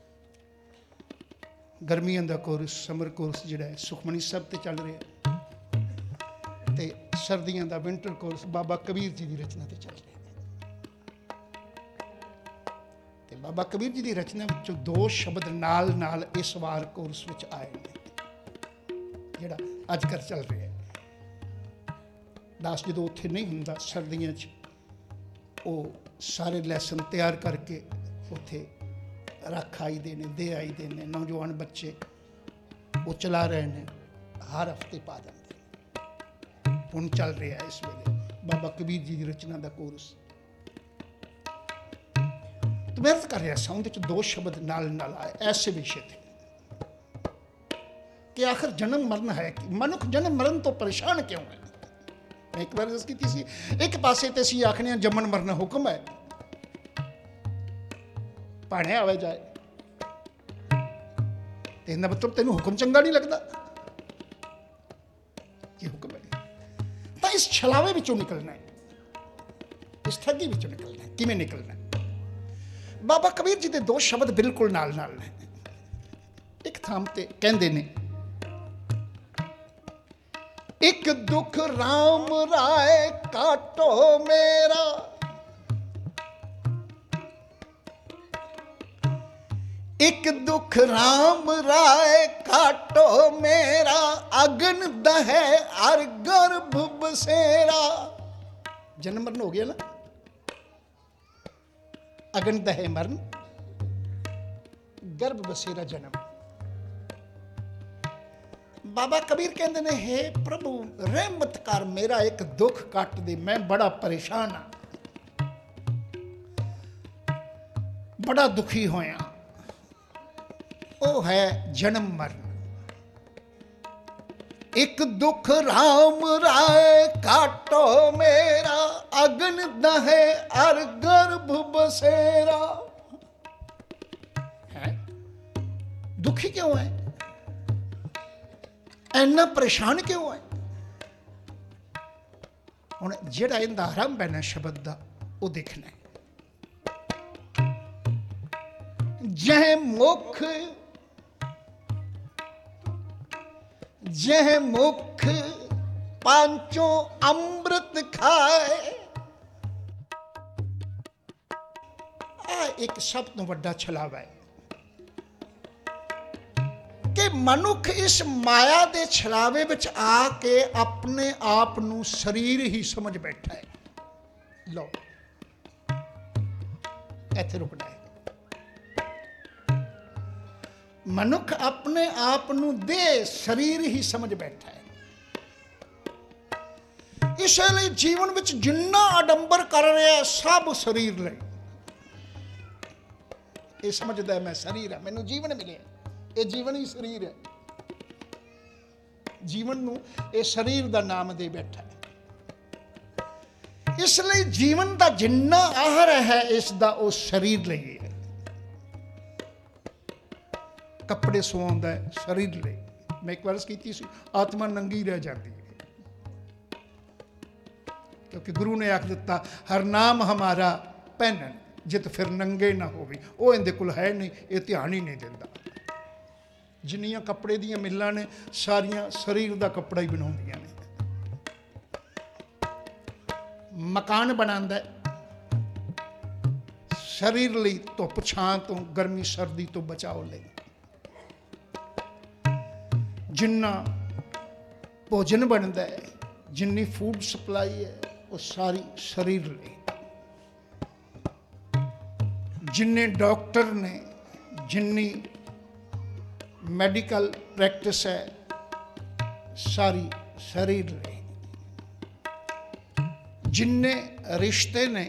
[SPEAKER 1] ਗਰਮੀਆਂ ਦਾ ਕੋਰਸ, ਸਮਰ ਕੋਰਸ ਜਿਹੜਾ ਹੈ ਸੁਖਮਨੀ ਸਾਹਿਬ ਤੇ ਚੱਲ ਰਿਹਾ, ਤੇ ਸਰਦੀਆਂ ਦਾ ਵਿੰਟਰ ਕੋਰਸ ਬਾਬਾ ਕਬੀਰ ਜੀ ਦੀ ਰਚਨਾ ਤੇ ਚੱਲ ਰਿਹਾ। ਤੇ ਬਾਬਾ ਕਬੀਰ ਜੀ ਦੀ ਰਚਨਾ ਵਿੱਚੋਂ ਦੋ ਸ਼ਬਦ ਨਾਲ ਨਾਲ ਇਸ ਵਾਰ ਕੋਰਸ ਵਿੱਚ ਆਏ ਨੇ, ਜਿਹੜਾ ਅੱਜ ਕੱਲ੍ਹ ਚੱਲ ਰਿਹਾ। ਦਾਸ ਜਦੋਂ ਉੱਥੇ ਨਹੀਂ ਹੁੰਦਾ ਸਰਦੀਆਂ 'ਚ, ਉਹ ਸਾਰੇ ਲੈਸਨ ਤਿਆਰ ਕਰਕੇ ਉੱਥੇ ਰੱਖ ਆਈਦੇ ਨੇ, ਦੇ ਆਈਦੇ ਨੇ। ਨੌਜਵਾਨ ਬੱਚੇ ਉਹ ਚਲਾ ਰਹੇ ਨੇ, ਹਰ ਹਫ਼ਤੇ ਪਾ ਦਿੰਦੇ ਨੇ। ਹੁਣ ਚੱਲ ਰਿਹਾ ਇਸ ਵੇਲੇ ਬਾਬਾ ਕਬੀਰ ਜੀ ਦੀ ਰਚਨਾ ਦਾ ਕੋਰਸ। तो मैं कर रहा सा, उनके दो शब्द नाल नाल आए ऐसे विषय थे कि आखिर जन्म मरण है कि मनुख जन्म मरण तो परेशान क्यों है। मैं एक बार दस की सी, एक पासे तो असीं आखने जमन मरना हुक्म है, भाणे आवे जाए, तो इसका मतलब तेन हुक्म चंगा नहीं लगता कि हुक्म है। तो इस छलावे विचों निकलना है, इस ठगी विचों निकलना है। किवें निकलना है? बाबा कबीर जी के दो शब्द बिल्कुल नाल नाल ने। एक थाम ते कहंदे ने, एक दुख राम राय काटो मेरा, एक दुख राम राय काटो मेरा, अगन दहे अर गर्भ बसेरा। जन्म मरण हो गया ना, अगन दहे मरण, गर्भ बसेरा जन्म। बाबा कबीर कहते ने, हे प्रभु रहमत कर, मेरा एक दुख कट दे, मैं बड़ा परेशान हाँ, बड़ा दुखी होया। वो है जन्म मरण। एक दुख राम राय काटो मेरा, अगन दहे अर गर्भ बसेरा। है दुखी क्यों है, इन्ना परेशान क्यों है? हुण जिहड़ा इहदा आरंभ है ना शब्द दा, वो देखना है। जह मुख जह मुख पांचों अमृत खाए। आ एक सब तो वड्डा छलावा है कि मनुख इस माया दे छलावे विच आके अपने आप नू शरीर ही समझ बैठा है। लो इत्थे रुकना है। मनुख अपने आप नू दे शरीर ही समझ बैठा है। इसलिए जीवन विच जिन्ना आडंबर कर रहा सब शरीर ले। ये समझदा मैं शरीर है, मैनू जीवन मिले, ये जीवन ही शरीर है। जीवन नू ये शरीर दा नाम दे बैठा है। इसलिए जीवन दा जिन्ना आहर है इसदा वो शरीर ले है। कपड़े सवाउंदा है शरीर ले। मैं एक बार की सी, आत्मा नंगी रह जाती है, क्योंकि गुरु ने आख दिता, हर नाम हमारा पहनन जित फिर नंगे ना होवे। वो इहदे कोल है नहीं, ये ध्यान ही नहीं दिंदा। जिन्नियां कपड़े दियां मिल्लां ने सारियां शरीर दा कपड़ा ही बनाउंदियां ने। मकान बनांदा शरीर लई, धुप छां तो, गर्मी सर्दी तो बचाव लई। जिन्ना भोजन बनता है, जिन्नी फूड सप्लाई है, वो सारी शरीर ले। जिन्ने डॉक्टर ने, जिन्नी मेडिकल प्रैक्टिस है, सारी शरीर ले। जिन्ने रिश्ते ने,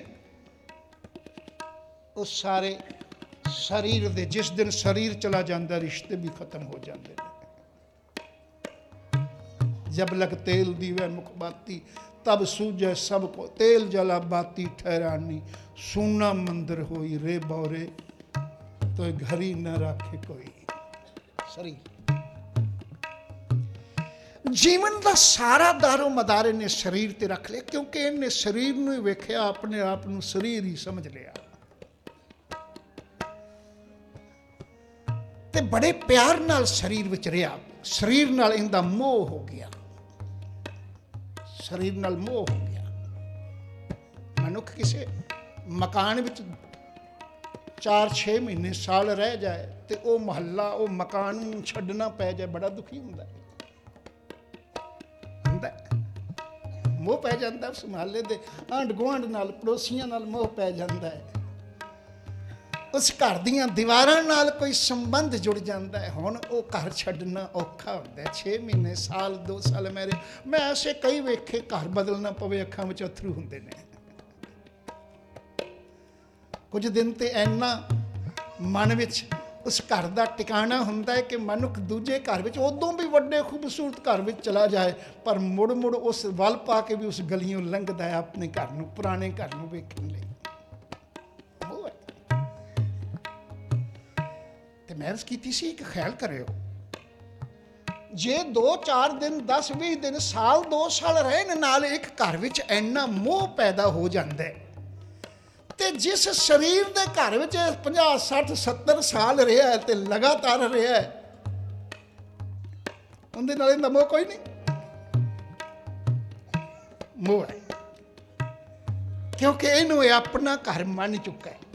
[SPEAKER 1] वो सारे शरीर दे। जिस दिन शरीर चला जाता रिश्ते भी खत्म हो जाते हैं। जब लग तेल दीवे मुख बाती, तब सूझे सब को तेल जला बाती ठहरानी। सूना मंदिर होई रे बौरे, तो घरी न राखे कोई। शरीर जीवन का सारा दारो मदार इन्हें शरीर ते रख लिया, क्योंकि इन्हें शरीर नूं वेख्या, अपने आप नूं शरीर ही समझ लिया ते बड़े प्यार नाल शरीर विच रहा। शरीर नाल इनदा मोह हो गया, शरीर नाल मोह हो गया। मनुख किसी मकान विच चार छे महीने साल रह जाए तो वह महल्ला वह मकान छड्डना पै जाए, बड़ा दुखी हुंदा हुंदा मोह पै जाता। उस महल्ले के आंढ गुआंढ नाल पड़ोसियों नाल मोह पै जाता है, उस घर दीयां दीवारां नाल कोई संबंध जुड़ जाता है। हुण वो घर छड्डना औखा हुंदा है। छे महीने साल दो साल मेरे मैं ऐसे कई वेखे घर बदलना पवे, अखां विच अथरू हुंदे ने। कुछ दिन तो इन्ना मन विच उस घर का टिकाणा हुंदा है कि मनुख दूजे घर विच उदों भी वड्डे खूबसूरत घर विच चला जाए, पर मुड़ मुड़ उस वल पा के भी उस गलियों लंघदा है अपने घर नूं, पुराने घर नूं वेखण लई। ते मैं अर्ज कीती सी कि ख्याल करियो, जे दो चार दिन दस बीस दिन साल दो साल रहन नाल एक घर विच इन्ना मोह पैदा हो जाता है, ते जिस शरीर के घर में पचास सठ सत्तर साल रहा है तो लगातार रहा है, उनके नाल इन्दा मोह कोई नहीं। मोह है क्योंकि इनू अपना घर मान चुका है।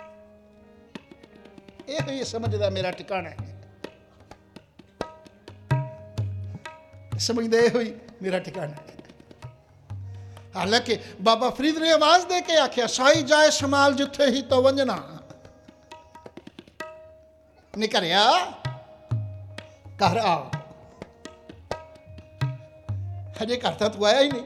[SPEAKER 1] यह ये समझदा मेरा ठिकाना है, समझदे हुई मेरा ठिकाना है। हालांकि बाबा फरीद ने आवाज दे के आख्या, साई जाए समाल जिथे ही तो वंजना। निकरिया घर आ, हजे घर तो तू आया ही नहीं।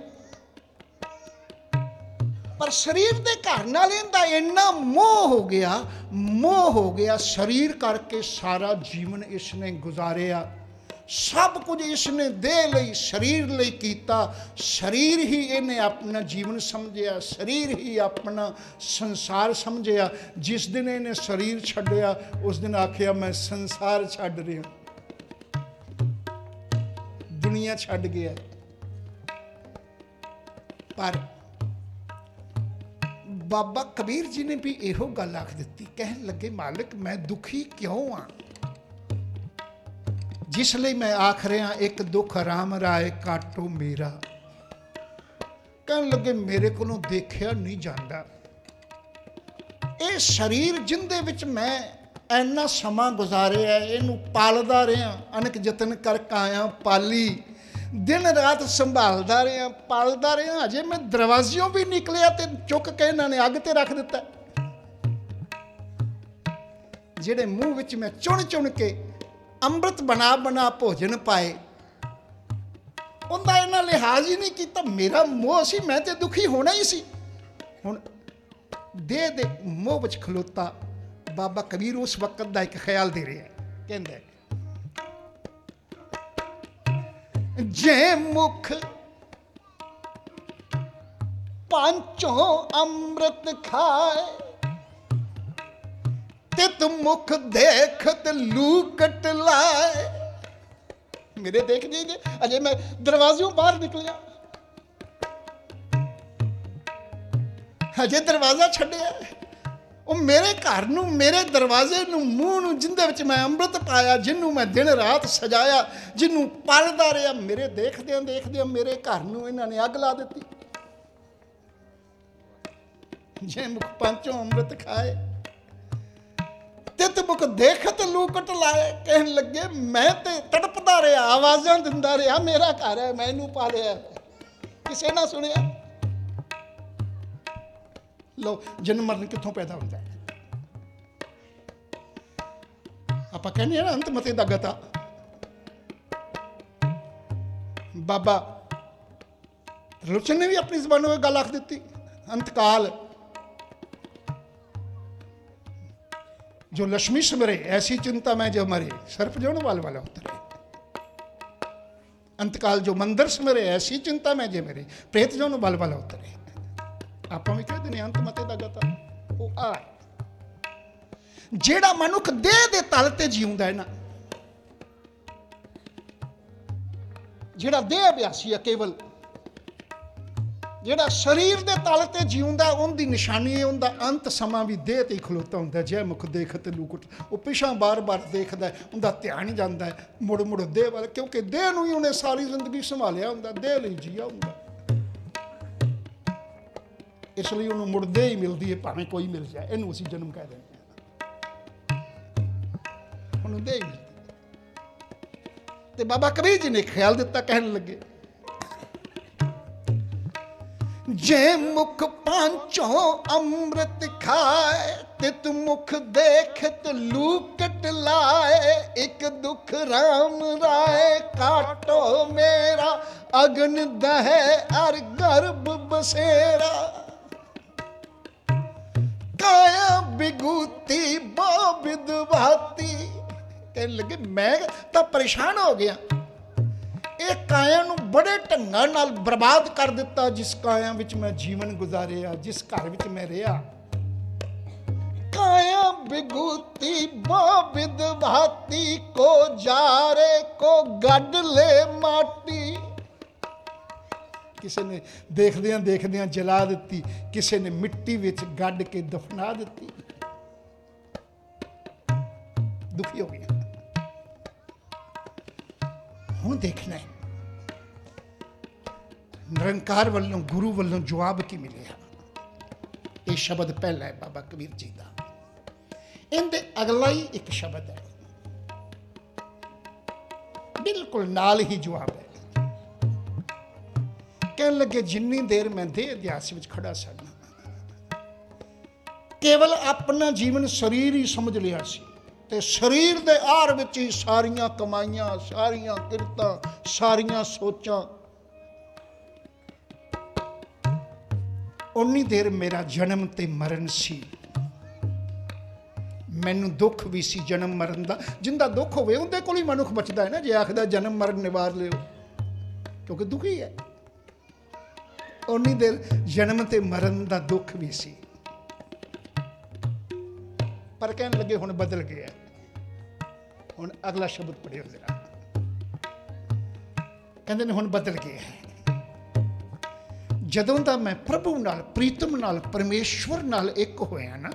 [SPEAKER 1] पर शरीर के घर नाल इहदा इन्ना मोह हो गया, मोह हो गया शरीर करके सारा जीवन इसने गुजारिया। सब कुछ इसने देह लई शरीर लई कीता, शरीर ही इन्हें अपना जीवन समझिया, शरीर ही अपना संसार समझिया। जिस दिन इन्हें शरीर छड्डिया उस दिन आखिया मैं संसार छड्ड रहा, दुनिया छड्ड गया। पर बाबा कबीर जी ने भी इहो गल आख दी, कहन लगे मालिक मैं दुखी क्यों हाँ, जिसलिए मैं आख रहा एक दुख राम राय काटो मेरा। कहन लगे मेरे को देखा नहीं जाता, ये शरीर जिंदे विच मैं इन्ना समा गुजारिया, इनू पालदा रहा, अनेक जतन करके आया, पाली दिन रात संभालदा रहा, पालदा रहा। अजे मैं दरवाजियों भी निकलिया तो चुक के इन्होंने अग ते रख दिता। जिहड़े मूँह विच मैं चुन चुन के अमृत बना बना भोजन पाए, उनका इन्ना लिहाज ही नहीं किया। मेरा मोह सी, मैं तो दुखी होना ही सी। हुण देह दे मोह विच खलोता बाबा कबीर उस वक्त का एक ख्याल दे रहे हैं, कहंदे जे मुख पांचों अमृत खाए, तित मुख देखत लूकट लाए। मेरे देख दीजिए, अजय मैं दरवाजों बाहर निकलिया, अजय दरवाजा छड्डिया, वो मेरे घर नूं, मेरे दरवाजे नूं, मूँह नूं, जिंदे विच मैं अमृत पाया, जिन्हों मैं दिन रात सजाया, जिन्हों पालदा रहा, मेरे देखदियां देखदियां मेरे घर नूं इन्होंने अग ला दी। जे मुख पांचों अमृत खाए, तित मुख देखत लूकट लाए। कहन लगे मैं ते तड़पदा रहा, आवाज़ां दिंदा रहा, मेरा घर है, मैनू पालिया, किसे ना सुनिया। लो जन्म मरण कित्थों पैदा होता है। आपां कहने ना अंत मते दा गता। बाबा त्रिलोचन ने भी अपनी जबानों में गल आख दी, अंतकाल जो लक्ष्मी समरे ऐसी चिंता में जो मरे, सर्प जोन वाल वाला उतरे। अंतकाल जो मंदिर समरे ऐसी चिंता में जे मेरे प्रेत जो बल बल उतरे। आप भी कहते हैं अंत मते दा गता वो आ जेड़ा मनुख देह दे तल ते जीउंदा है ना, जेड़ा देह अभ्यासी है केवल, ਜਿਹੜਾ शरीर के तल ते जीउंदा उनकी निशानी है उनका अंत समा भी देह ते ही खलोता हुंदा। जै मुख देखत लूकट, वो पिछा बार बार देखता है, उनका ध्यान ही जाता है मुड़ मुड़ देह वाल, क्योंकि देह नूं ही उन्हें सारी जिंदगी संभालिया हुंदा, देह लई जिया हुंदा, इसलिए उन्होंने मुड़ देह ही मिलती है, भावें कोई मिल जाए। इनू असीं जन्म कह देंगे, उन्होंने देह ही मिलती। तो बाबा कबीर जी ने ख्याल दिता, कहन लगे जे मुख पांचों अमृत खाए, तित मुख देखत लूकट लाए, एक दुख राम राय काटो मेरा, अगन दहे अर गर्भ बसेरा, काया बिगूती बो विदवाती। कहने लगे मैं तो परेशान हो गया, ਇਹ ਕਾਇਆ ਨੂੰ बड़े ढंगां नाल बर्बाद कर दिता, जिस काया विच मैं जीवन गुजारिया, जिस घर विच मैं रहा। काया बिगूती बो विदभाती, को जारे को गड ले माटी। किसी ने देखदियां देखदियां जला दिती, किसी ने मिट्टी विच गड के दफना दिती। दुखी हो गया। हुण देखना है निरंकार वालों गुरु वालों जवाब की मिले। ये शब्द पहला है बाबा कबीर जी का, इनके अगला ही एक शब्द है, बिल्कुल नाल ही जवाब है। कहने लगे जिन्नी देर मैं देह अध्यास में खड़ा सा, केवल अपना जीवन शरीर ही समझ लिया सी, ते शरीर दे आर विच ही सारियां कमाइयां, सारियां किरतां, सारियां सोचां। उन्नी देर मेरा जन्म ते मरण सी, मैनू दुख भी सी जन्म मरण का। जिंदा दुख होवे उनदे कोल ही मनुख बचदा है ना, जे आखदा जन्म मरण निवार लियो, क्योंकि दुखी है। उन्नी देर जन्म ते मरण का दुख भी सी, पर कहने लगे हुण बदल गया। हुण अगला शब्द पढ़ियो जरा, कहंदे ने हुण बदल गया है। जदों दा मैं प्रभु नाल, प्रीतम नाल, परमेश्वर नाल एक होया ना,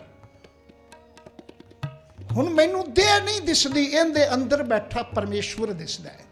[SPEAKER 1] हुण मैनू देह नहीं दिसदी, इहदे अंदर बैठा परमेश्वर दिसदा है।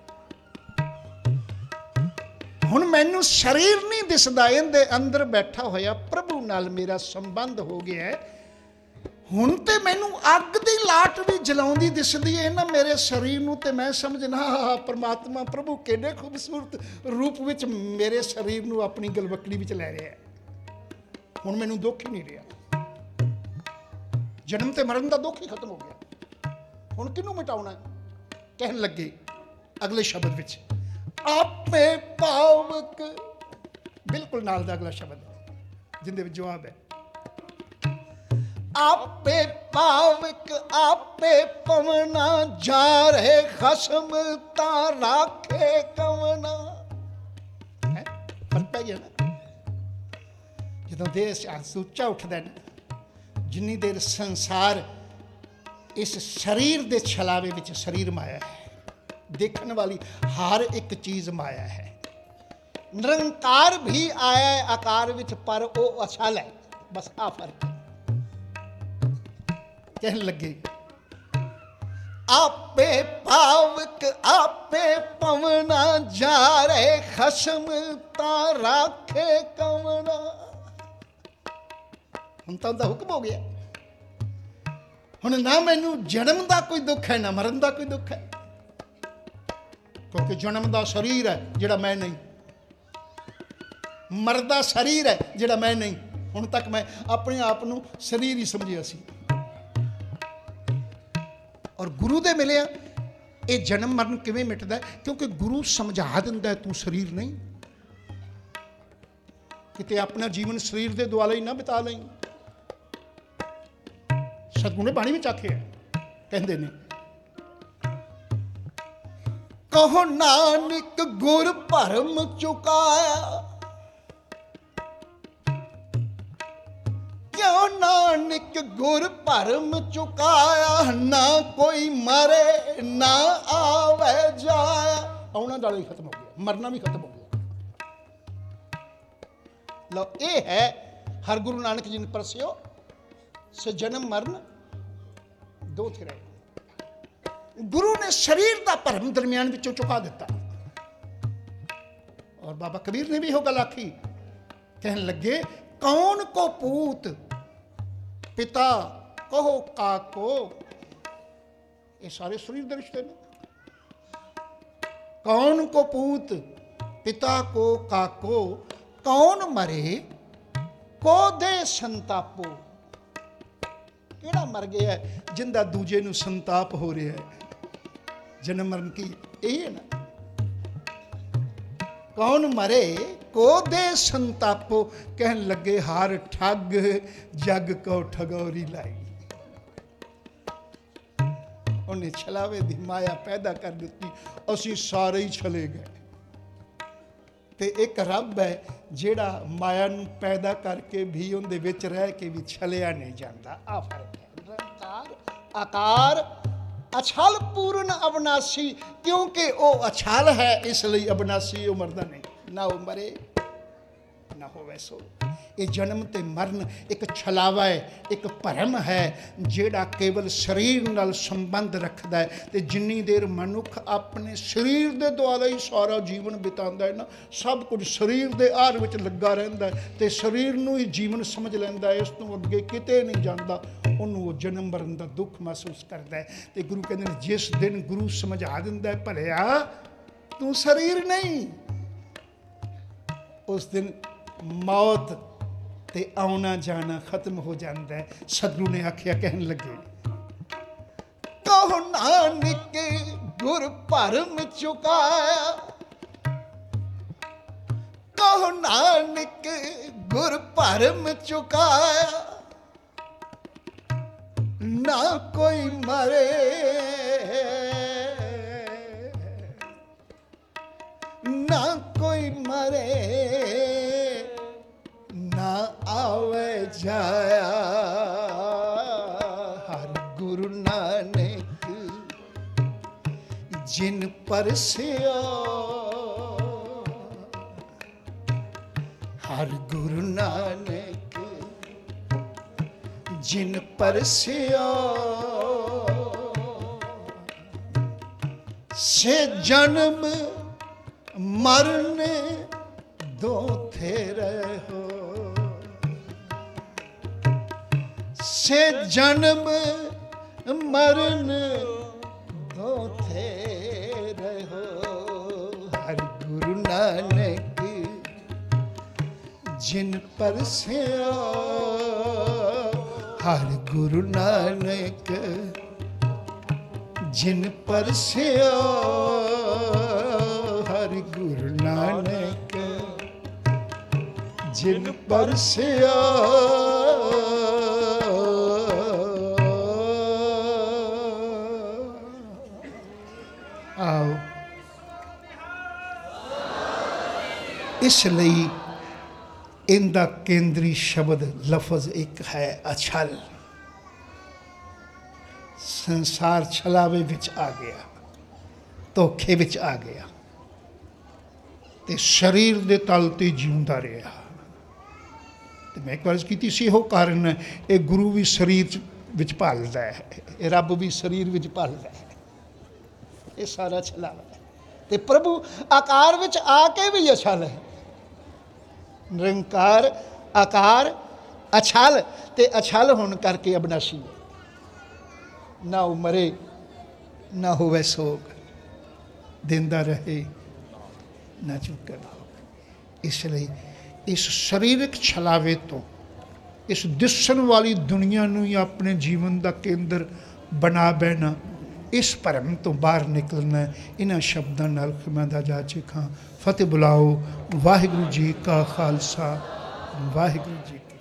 [SPEAKER 1] हुण मैनू शरीर नहीं दिसदा, इहदे अंदर बैठा होया प्रभु नाल मेरा संबंध हो गया है। हुण ते मैनू अग दी लाट भी जलाउंदी दिसदी है ना मेरे शरीर नूं, ते मैं समझना परमात्मा प्रभु किहड़े खूबसूरत रूप विच मेरे शरीर नूं अपनी गलवकड़ी विच लै रहा है। हुण मैनू दुख ही नहीं रहा, जन्म ते मरण दा दुख ही खत्म हो गया। हुण किहनूं मिटाउणा है? कहण लगे अगले शब्द विच, आपे पावक, बिल्कुल नाल दा अगला शब्द जिंदे विच जवाब है, आपे पावक आपे पवना, जा रहे खसम ता राखे कवना। फर्क पै गया ना, जदों देह सुच्चा उठदा ना, जिन्नी देर संसार इस शरीर दे छलावे विच, शरीर माया है, देखने वाली हर एक चीज माया है। निरंकार भी आया है आकार विच, पर वो असल है, बस आ फर्क है। कहने लगे आपे पावक आपे पवना, जा रहे खसम ता राखे कवना। हुण तां दा हुक्म हो गया, हुण ना मैनू जन्म दा कोई दुख है, ना मरण दा कोई दुख है, क्योंकि जन्म दा शरीर है जिहड़ा मैं नहीं, मरदा शरीर है जिहड़ा मैं नहीं। हुण तक मैं अपने आप नूं शरीर ही समझिया सी, और गुरु दे मिलिया ये जन्म मरण किवें मिटदा है? क्योंकि गुरु समझा दिंदा है तू शरीर नहीं, किते अपना जीवन शरीर दे दुआले ही ना बिता लई। सतगुरु ने बाणी विच आखिया, कहंदे ने ਕਹੋ ਨਾਨਕ ਗੁਰ ਭਰਮ ਚੁਕਾਇਆ, ਕਿਉ ਨਾਨਕ ਗੁਰ ਭਰਮ ਚੁਕਾਇਆ। ਨਾ ਕੋਈ ਮਰੇ ਨਾ ਆਵੇ ਜਾਇਆ। ਆਉਣਾ ਵਾਲਾ ਹੀ ਖਤਮ ਹੋ ਗਿਆ, ਮਰਨਾ ਵੀ ਖਤਮ ਹੋ ਗਿਆ। ਲਓ, ਇਹ ਹੈ ਹਰ ਗੁਰੂ ਨਾਨਕ ਜੀ ਨੇ ਪਰਸਿਓ ਸੋ ਜਨਮ ਮਰਨ ਦੋ ਥੇ ਰਹੇ। ਗੁਰੂ ਨੇ ਸਰੀਰ ਦਾ ਭਰਮ ਦਰਮਿਆਨ ਵਿੱਚੋਂ ਚੁਕਾ ਦਿੱਤਾ। ਔਰ ਬਾਬਾ ਕਬੀਰ ਨੇ ਵੀ ਇਹੋ ਗੱਲ ਆਖੀ, ਕਹਿਣ ਲੱਗੇ ਕੌਣ ਕੋ ਪੂਤ ਪਿਤਾ ਕਹੋ ਕਾਕੋ। ਇਹ ਸਾਰੇ ਸਰੀਰ ਦੇ ਰਿਸ਼ਤੇ ਨੇ। ਕੌਣ ਕੋ ਪੂਤ ਪਿਤਾ ਕੋ ਕਾਕੋ, ਕੌਣ ਮਰੇ ਕੋ ਦੇ ਸੰਤਾਪੋ। ਕਿਹੜਾ ਮਰ ਗਿਆ ਜਿੰਦਾ ਦੂਜੇ ਨੂੰ ਸੰਤਾਪ ਹੋ ਰਿਹਾ ਹੈ। ਜਨਮ ਮਰਨ ਕੀ ਇਹ ਹੈ ਨਾ। ਕੌਣ ਮਰੇ ਕੋ ਦੇ ਸੰਤਾਪੋ, ਕਹਿਣ ਲੱਗੇ ਹਰ ਠੱਗ ਜਗ ਕੋ ਠਗੌਰੀ ਲਾਈ। ਉਹਨੇ ਛਲਾਵੇ ਦੀ ਮਾਇਆ ਪੈਦਾ ਕਰ ਦਿੱਤੀ, ਅਸੀਂ ਸਾਰੇ ਹੀ ਛਲੇ ਗਏ। ਤੇ ਇੱਕ ਰੱਬ ਹੈ ਜਿਹੜਾ ਮਾਇਆ ਨੂੰ ਪੈਦਾ ਕਰਕੇ ਵੀ ਉਹਦੇ ਵਿੱਚ ਰਹਿ ਕੇ ਵੀ ਛਲਿਆ ਨਹੀਂ ਜਾਂਦਾ। ਆ ਫਰਕ ਹੈ। ਨਿਰੰਕਾਰ ਆਕਾਰ ਅਛਲ ਪੂਰਨ ਅਵਨਾਸੀ, ਕਿਉਂਕਿ ਉਹ ਅਛਲ ਹੈ ਇਸ ਲਈ ਅਵਨਾਸੀ। ਉਹ ਮਰਦਾ ਨਹੀਂ, ਨਾ ਉਹ ਮਰੇ ਨਾ ਹੋਵੇ ਸੋ। ਇਹ ਜਨਮ ਤੇ ਮਰਨ ਇੱਕ ਛਲਾਵਾ ਹੈ, ਇੱਕ ਭਰਮ ਹੈ ਜਿਹੜਾ ਕੇਵਲ ਸਰੀਰ ਨਾਲ ਸੰਬੰਧ ਰੱਖਦਾ ਹੈ। ਤੇ ਜਿੰਨੀ ਦੇਰ ਮਨੁੱਖ ਆਪਣੇ ਸਰੀਰ ਦੇ ਦੁਆਲੇ ਹੀ ਸਾਰਾ ਜੀਵਨ ਬਿਤਾਉਂਦਾ ਹੈ ਨਾ, ਸਭ ਕੁਝ ਸਰੀਰ ਦੇ ਆਰ ਵਿੱਚ ਲੱਗਾ ਰਹਿੰਦਾ ਹੈ ਤੇ ਸਰੀਰ ਨੂੰ ਹੀ ਜੀਵਨ ਸਮਝ ਲੈਂਦਾ ਹੈ, ਇਸ ਤੋਂ ਅੱਗੇ ਕਿਤੇ ਨਹੀਂ ਜਾਂਦਾ, ਉਹਨੂੰ ਉਹ ਜਨਮ ਮਰਨ ਦਾ ਦੁੱਖ ਮਹਿਸੂਸ ਕਰਦਾ ਹੈ। ਤੇ ਗੁਰੂ ਕਹਿੰਦੇ ਨੇ ਜਿਸ ਦਿਨ ਗੁਰੂ ਸਮਝਾ ਦਿੰਦਾ ਹੈ ਭਲਿਆ ਤੂੰ ਸਰੀਰ ਨਹੀਂ, ਉਸ ਦਿਨ ਮੌਤ ਤੇ ਆਉਣਾ ਜਾਣਾ ਖਤਮ ਹੋ ਜਾਂਦਾ ਹੈ। ਸਤਿਗੁਰੂ ਨੇ ਆਖਿਆ, ਕਹਿਣ ਲੱਗੇ ਕਹੋ ਨਾਨਕ ਗੁਰ ਭਰਮ ਚੁਕਾਇਆ, ਕਹੋ ਨਾਨਕ ਗੁਰ ਭਰਮ ਚੁਕਾਇਆ। ਨਾ ਕੋਈ ਮਰੇ ਨਾ ਕੋਈ ਮਰੇ ਨਾ ਆਵੇ ਜਾਇਆ। ਹਰ ਗੁਰੂ ਨਾਨਕ ਜਿਨ ਪਰਸਿਓ, ਹਰ ਗੁਰੂ ਨਾਨਕ ਜਿਨ ਪਰਸਿਓ, ਸੇ ਜਨਮ ਮਰਨ ਦੋ ਥੇ ਰਹੋ। ਸੇ ਜਨਮ ਮਰਨ ਦੋ ਥੇ ਰਹੋ। ਹਰ ਗੁਰੂ ਨਾਨਕ ਜਿਨ ਪਰਸਿਓ, ਹਰ ਗੁਰੂ ਨਾਨਕ ਜਿਨ ਪਰਸਿਓ, ਹਰ ਗੁਰੂ ਨਾਨਕ ਜਿਨ ਪਰਸਿਓ। ਆਓ, ਇਸ ਲਈ ਇਹਦਾ ਕੇਂਦਰੀ ਸ਼ਬਦ ਲਫ਼ਜ਼ ਇੱਕ ਹੈ ਅਛਲ। ਸੰਸਾਰ ਛਲਾਵੇ ਵਿੱਚ ਆ ਗਿਆ, ਧੋਖੇ ਵਿੱਚ ਆ ਗਿਆ ਤੇ ਸਰੀਰ ਦੇ ਤਲ ਤੇ ਜਿਉਂਦਾ ਰਿਹਾ। ਤੇ ਮੈਂ ਇੱਕ ਵਾਰ ਕੀਤੀ ਸੀ, ਇਹੋ ਕਾਰਨ ਹੈ ਇਹ ਗੁਰੂ ਵੀ ਸਰੀਰ ਵਿੱਚ ਭਾਲਦਾ ਹੈ, ਇਹ ਰੱਬ ਵੀ ਸਰੀਰ ਵਿੱਚ ਭਾਲਦਾ ਹੈ। ਇਹ ਸਾਰਾ ਛਲਾਵਾ ਹੈ ਤੇ ਪ੍ਰਭੂ ਆਕਾਰ ਵਿੱਚ ਆ ਕੇ ਵੀ ਅਛਲ ਹੈ। ਨਿਰੰਕਾਰ ਆਕਾਰ ਅਛਲ ਤੇ ਅਛਲ ਹੋਣ ਕਰਕੇ ਅਬਨਾਸ਼ੀ ਹੈ। ਨਾ ਉਹ ਮਰੇ ਨਾ ਹੋਵੇ ਸੋਗ, ਦਿੰਦਾ ਰਹੇ ਨਾ ਚੁੱਕੇ ਭਾਗ। ਇਸ ਲਈ ਇਸ ਸਰੀਰਕ ਛਲਾਵੇ ਤੋਂ, ਇਸ ਦਿਸਣ ਵਾਲੀ ਦੁਨੀਆ ਨੂੰ ਹੀ ਆਪਣੇ ਜੀਵਨ ਦਾ ਕੇਂਦਰ ਬਣਾ ਬਹਿਣਾ, ਇਸ ਭਰਮ ਤੋਂ ਬਾਹਰ ਨਿਕਲਣਾ। ਇਹਨਾਂ ਸ਼ਬਦਾਂ ਨਾਲ ਖਿਮਾ ਦਾ ਜਾ ਚਿਖਾਂ। ਫਤਿਹ ਬੁਲਾਓ। ਵਾਹਿਗੁਰੂ ਜੀ ਕਾ ਖਾਲਸਾ, ਵਾਹਿਗੁਰੂ ਜੀ ਕੀ